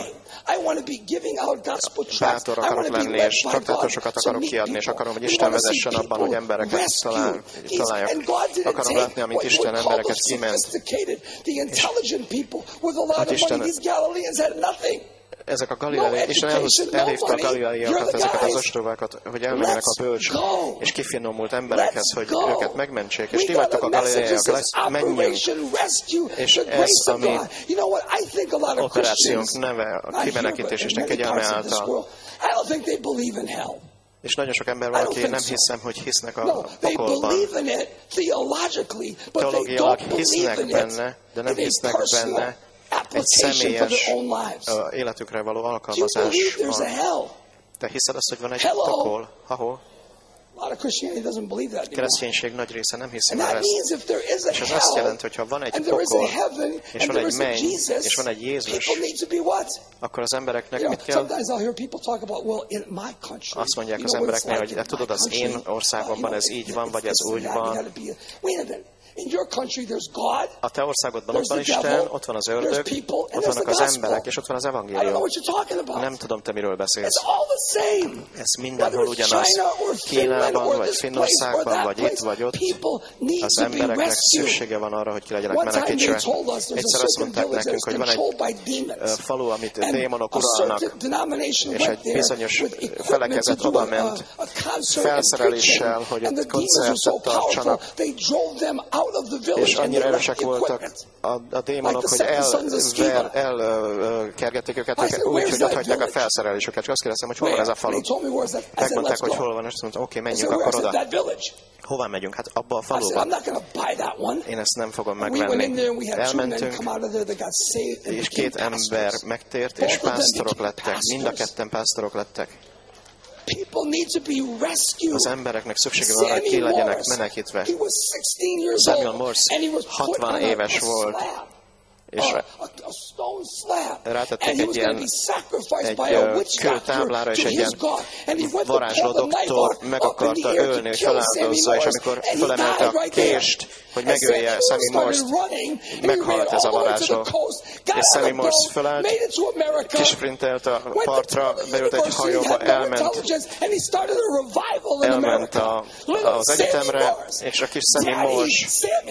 Bátor akarok lenni, és traktátusokat akarok kiadni, és akarom, hogy Isten vezessen abban, hogy embereket talál, találjak. Akarom látni, amint Isten embereket kiment. És hogy Isten... Ezek a galileai, és elhívta a galileiakat, ezeket az ostrovákat, hogy elmenjenek a bölcs és kifinomult emberekhez, hogy őket megmentsék. És ti vagytok a galileiak, menjünk. És ez a mi operációnk neve, a kimenekítés Isten kegyelme által. És nagyon sok ember van, aki nem hiszem, hogy hisznek a pokolban. Teológiailag hisznek benne, de nem hisznek benne egy személyes uh, életükre való alkalmazásban. Te hiszed azt, hogy van egy pokol? Ahol? Kereszténység nagy része nem hiszi már ezt. És ez azt jelenti, hogy ha van egy pokol, és van egy menny, és van egy Jézus, akkor az embereknek mit kell? Azt mondják az embereknél, hogy de tudod, az én országomban ez így van, vagy ez úgy van. A te országodban ott van Isten, ott van az ördög, ott vannak az emberek, és ott van az evangélium. Nem tudom, te miről beszélsz. Ez mindenhol ugyanaz. Kínában, vagy Finnországban, vagy itt, vagy ott. Az embereknek szüksége van arra, hogy ki legyenek menekítve. Egyszer azt mondták nekünk, hogy van egy falu, amit démonok uralnak, és egy bizonyos felekezet oda ment felszereléssel, hogy ott koncertet tartsanak. És annyira erősek voltak a, a démonok, hogy elkergették el, őket úgy, hogy ott hagyták a felszerelésüket. És azt kérdeztem, hogy hol van ez a falu. Megmondták, hogy hol van, és azt mondtam, oké, okay, menjünk akkor oda. Hova megyünk? Hát abba a faluba. Én ezt nem fogom megvenni. Elmentünk, és két ember megtért, és pásztorok lettek. Mind a ketten pásztorok lettek. Az embereknek szüksége van, hogy ki legyenek menekítve. Samuel Morse hatvan éves volt, és rátették egy ilyen egy kőtáblára, és egy ilyen varázsló doktor meg akarta ölni, hogy feláldozza, és amikor felemelte a kést, hogy megölje Samuel Morse-t, meghalt ez a varázsló. És Samuel Morse felállt, kisprintelt a partra, beült egy hajóba, elment, elment a, az egyetemre, és a kis Samuel Morse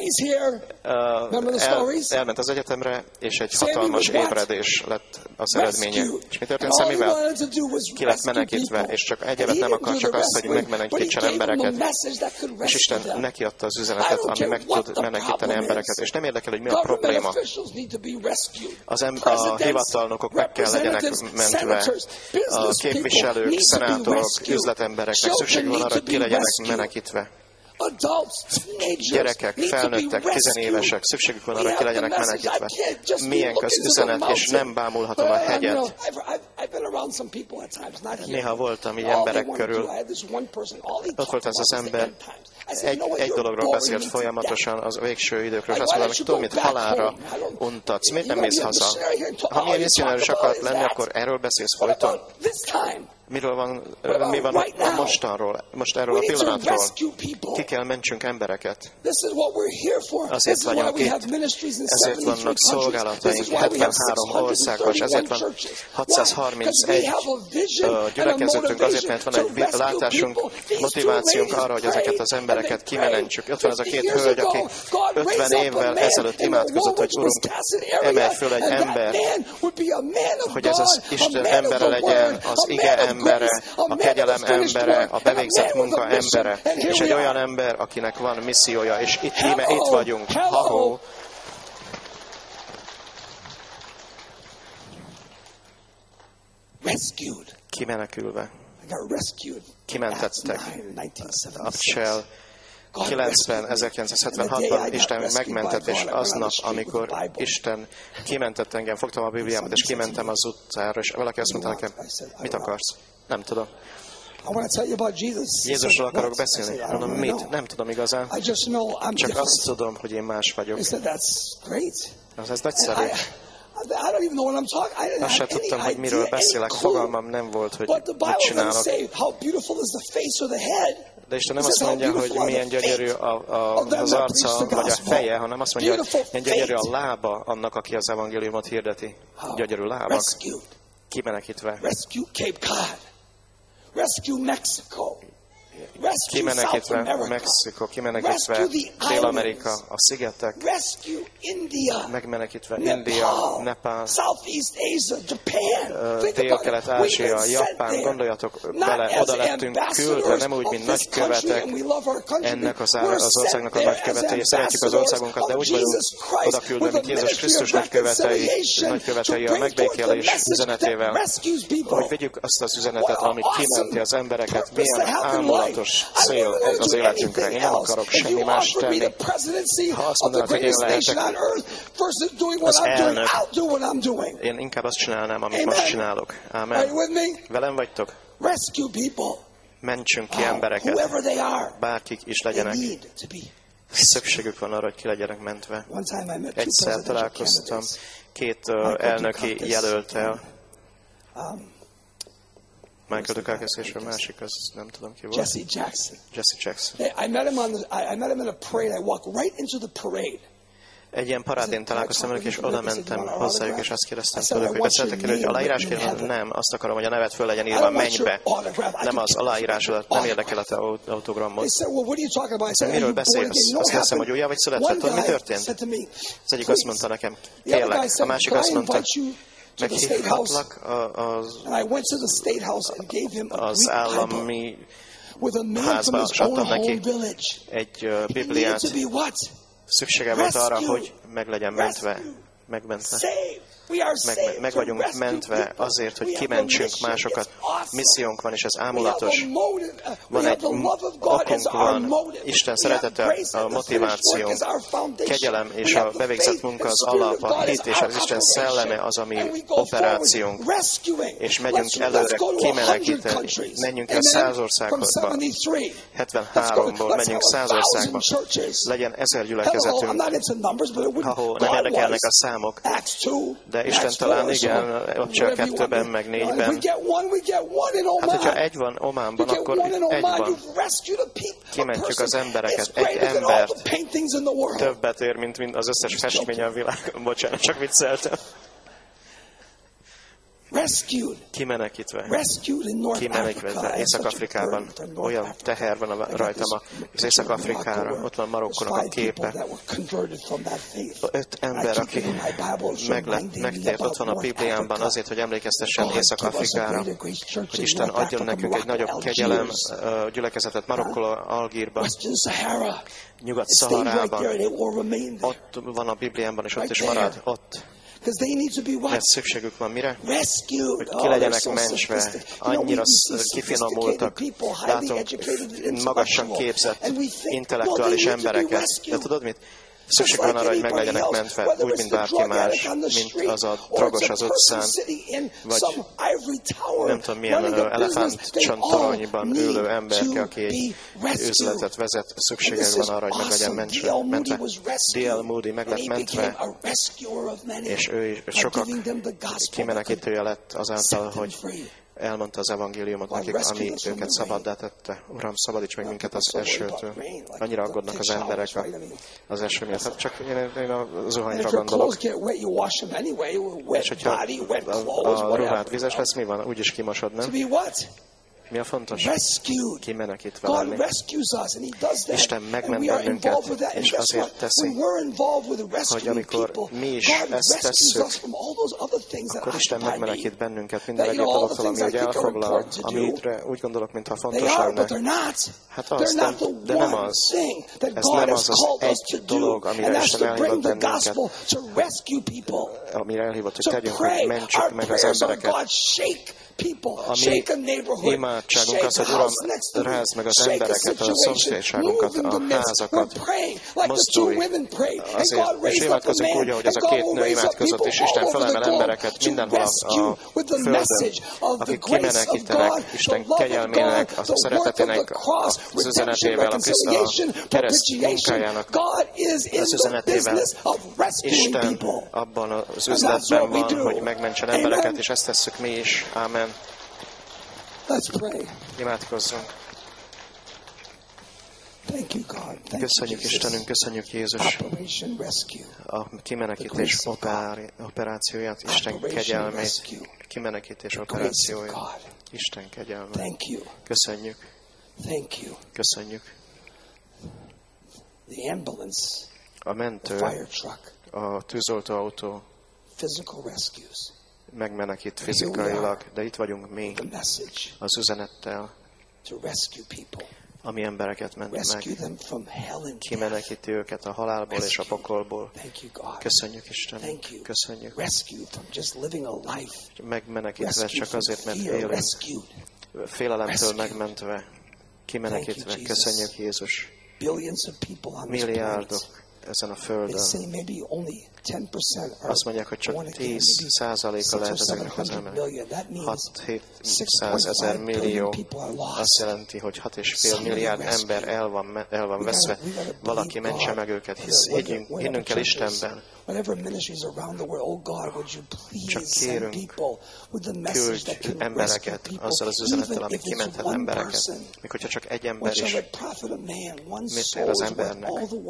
uh, el, elment az egyetemre, és egy hatalmas ébredés lett az eredménye. És mi történt Samuel? Ki lett menekítve, és csak egyebet nem akar, csak azt, hogy megmenekítsen embereket. És Isten neki adta az üzenetet, ami meg tud menekíteni embereket. És nem érdekel, hogy mi a probléma. Az em- a hivatalnokok meg kell legyenek mentve. A képviselők, szenátorok, üzletembereknek szükség van arra, hogy ki legyenek menekítve. Gyerekek, felnőttek, tizenévesek, szükségük van arra, hogy ki legyenek menekítve. Milyen az üzenet, és nem bámulhatom a hegyet. Néha voltam így emberek körül. Ott volt ez az ember, egy, egy dologról beszélt folyamatosan az végső időkről, és azt mondom, hogy tudom, mint halálra untatsz. Miért nem mész haza? Ha milyen misszionárius akart lenni, akkor erről beszélsz folyton? Miről van, mi van a mostanról, most erről a pillanatról? Ki kell mentsünk embereket. Azért vagyunk itt, ezért vannak szolgálataink hetvenhárom országban, és ezért van hatszázharmincegy gyülekezetünk, azért, mert van egy látásunk, motivációnk arra, hogy ezeket az embereket kimenentsük. Ott van az a két hölgy, aki ötven évvel ezelőtt imádkozott, hogy Urunk, emelj föl egy ember, hogy ez az Isten embere legyen, az ige embere, a kegyelem embere, a bevégzett munka embere, és egy olyan ember, akinek van missziója, és itt, íme itt vagyunk. Ha-ho! Kimenekülve. Kimentettek. Abcsel kilencven, ezerkilencszázhetvenhatban Isten megmentett, és aznap, amikor Isten kimentett engem, fogtam a Bibliámat, és kimentem az utcára, és valaki azt mondta nekem, mit akarsz? Nem tudom. Jézusról akarok beszélni. Mondom, mit? Nem tudom igazán. Csak azt tudom, hogy én más vagyok. Az ez nagyszerű. Azt sem tudtam, hogy miről beszélek. Fogalmam nem volt, hogy mit csinálok. De Isten nem azt mondja, hogy milyen gyönyörű a, a, az arca, vagy a feje, hanem azt mondja, hogy milyen gyönyörű a lába annak, aki az evangéliumot hirdeti. Gyönyörű lábak. Kimenekítve. Kimenekítve Mexikó, kimenekítve Dél-Amerika, a szigetek, megmenekítve India, Nepál, Dél-Kelet-Ázsia, Japán, gondoljatok bele, oda lettünk küldve, nem úgy, mint nagykövetek, ennek az, az országnak a nagykövetei. Szeretjük az országunkat, de úgy vagyunk oda küldve, mint Jézus Krisztus nagykövetei, nagykövetei a megbékélés üzenetével, hogy vigyük azt az üzenetet, ami kimenti az embereket, milyen ámulatos cél ez az életünkre. Én nem akarok semmi más tenni. Ha azt mondanak, hogy én lehetek az elnök, én inkább azt csinálnám, amit most csinálok. Amen. Velem vagytok? mentsünk ki embereket, bárkik is legyenek. Szükségük van arra, hogy ki legyenek mentve. Egyszer találkoztam két uh, elnöki jelölttel. Michael Dukakis és a másik, az nem tudom ki volt. Jesse Jackson. Jesse Jackson. I met him on the, I met him in a parade. I walked right into the parade. Egy ilyen parádén találkoztam velük, és oda mentem hozzájuk, és azt kérdeztem tőlük, hogy beszéltek el, hogy aláírás kérem? Nem, azt akarom, hogy a nevet föl legyen írva a mennybe. Nem az aláírásodat, nem érdekel a te autogramot. Miről beszélsz? Azt hiszem, hogy újjá vagy született, hogy mi történt? Az egyik azt mondta nekem, kérlek. A másik azt mondta, meghívhatlak az, az állami házba, és adtam neki egy uh, Bibliát. Szüksége volt arra, hogy meg legyen mentve, megmentve. Meg, meg vagyunk mentve azért, hogy kimentsünk másokat. Missziónk van, és ez ámulatos. Van egy okunk van. Isten szeretete a motivációnk. Kegyelem és a bevégzett munka az alap, a hit és az Isten szelleme az, ami operációnk. És megyünk előre kimenekíteni. Menjünk el száz országba. hetvenháromból menjünk száz országba. Legyen ezer gyülekezetünk, ahol nem érdekelnek a számok. De Isten talán igen, ott csak kettőben, meg négyben. Hát, hogyha egy van Ománban, akkor egy van. Kimentjük az embereket. Egy embert többet ér, mint az összes festmény a világon. Bocsánat, csak vicceltem. Kimenekítve. Kimenekítve. Észak-Afrikában olyan teher van rajtam az Észak-Afrikára. Ott van Marokkónak a képe. Öt ember, aki meg lett, megtért, ott van a Bibliámban azért, hogy emlékeztessen Észak-Afrikára, hogy Isten adjon nekünk egy nagyobb kegyelem gyülekezetet Marokkóra, Algírba, Nyugat-Szaharában. Ott van a Bibliámban, és ott is marad. Ott. Mert szükségük van mire? Hogy ki legyenek mentsve. Annyira kifinomultak. Látunk magasan képzett, intellektuális embereket. De tudod mit? Szükség van arra, hogy meg legyenek mentve, úgy, mint bárki más, mint az a drogos az utcán, vagy nem tudom milyen elefántcsontoronyban ülő emberke, aki egy üzletet vezet, szüksége van arra, hogy meg legyen mentve. mentve. dé el Moody meg lett mentve, és ő is sokak kimenekítője lett azáltal, hogy elmondta az evangéliumot nekik, ami őket szabaddá tette. Uram, szabadíts meg minket az esőtől. Annyira aggódnak az emberek az eső miatt. Hát csak én, én a zuhanyra gondolok. És hogyha a, a ruhád vizes lesz, mi van? Úgyis kimosod, nem? Mi a fontos? Kimenekítve lenni. Isten megment bennünket, és azért teszi, hogy amikor mi is ezt tesszük, akkor Isten megmenekít bennünket minden egyéb dologtól, ami úgy elfoglal, amire úgy gondolok, mintha fontos lenne. Hát az, de, de nem az. Ez nem az az egy dolog, amire Isten elhívott bennünket, amire elhívott, hogy tegyünk, hogy mentsük meg az embereket. A mi imádságunk az, hogy Uram, rázd meg az embereket, a szomszédságunkat, a házakat, mozdulj azért, és imádkozunk úgy, ahogy ez a két nő imádkozott, és Isten felemel embereket mindenhol a földön, akik kimenekítenek Isten kegyelmének, a szeretetének, az üzenetével, a kereszt munkájának az üzenetével. Isten abban az üzletben van, hogy megmentsen embereket, és ezt tesszük mi is. Amen. Let's pray. Imádkozzunk. Thank you, God. Thank köszönjük you, Istenünk, köszönjük Jézus a kimenekítés operációját, Isten kegyelmét, kimenekítés operációját, Isten kegyelmét. Köszönjük. Köszönjük. The ambulance, a mentő, a tűzoltóautó megmenekít fizikailag, de itt vagyunk mi az üzenettel, ami embereket ment meg, kimenekíti őket a halálból és a pokolból. Köszönjük Isten, köszönjük. Megmenekítve csak azért, mert élünk, félelemtől megmentve, kimenekítve. Köszönjük Jézus. Milliárdok ezen a földön. Azt mondják, hogy csak tíz százaléka lehet ezeknek az emberek. hat-hétszázezer millió azt jelenti, hogy hat és fél milliárd ember el van, el van veszve. Valaki mentse meg őket, hisz higgyünk, hinnünk el Istenben. Csak kérünk, küldj embereket azzal az üzenettel, ami kimenthet embereket. Még hogyha csak egy ember is, mit ér az embernek?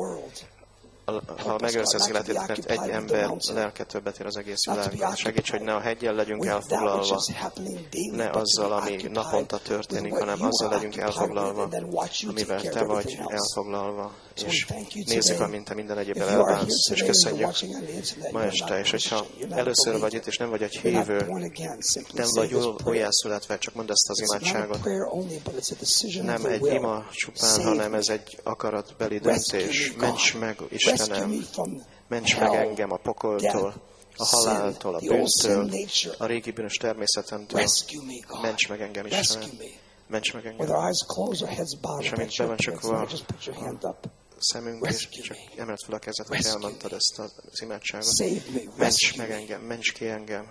Ha megőrzi az életét, mert egy ember lelke többet ér az egész világban. Segíts, hogy ne a heggyel legyünk elfoglalva, ne azzal, ami naponta történik, hanem azzal legyünk elfoglalva, amivel te vagy elfoglalva. És nézzük, amint te minden egyébben elbánsz, és köszönjük ma este. És hogyha először vagy itt, és nem vagy egy hívő, nem vagy újjászületve, csak mondd ezt az imádságot. Nem egy ima csupán, hanem ez egy akaratbeli döntés. Ments meg, Istenem, ments meg engem a pokoltól, a haláltól, a bűntől, a régi bűnös természetemtől. Ments meg engem, Istenem. Ments meg engem. És amint be van csukva a szemünk, és csak emelt fel a kezed, hogy elmondtad ezt az imádságot. Ments meg engem, ments ki engem.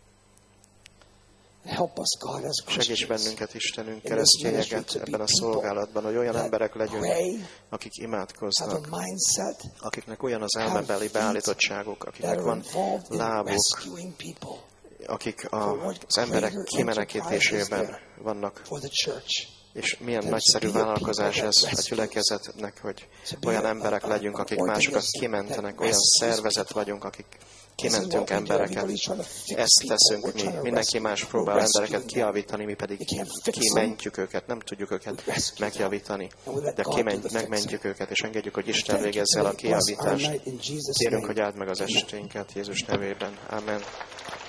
Segíts bennünket, Istenünk, keresztényeket ebben a szolgálatban, hogy olyan emberek legyünk, akik imádkoznak, akiknek olyan az elmebeli beállítottságuk, akiknek van lábuk, akik az emberek kimenekítésében vannak. És milyen nagyszerű vállalkozás ez a gyülekezetnek, hogy olyan emberek legyünk, akik másokat kimentenek, olyan szervezet vagyunk, akik kimentünk embereket. Ezt teszünk mi. Mindenki más próbál embereket kijavítani, mi pedig kimentjük őket. Nem tudjuk őket megjavítani, de kiment, megmentjük őket, és engedjük, hogy Isten végezze el a kijavítást. Kérünk, hogy áld meg az esténket Jézus nevében. Amen.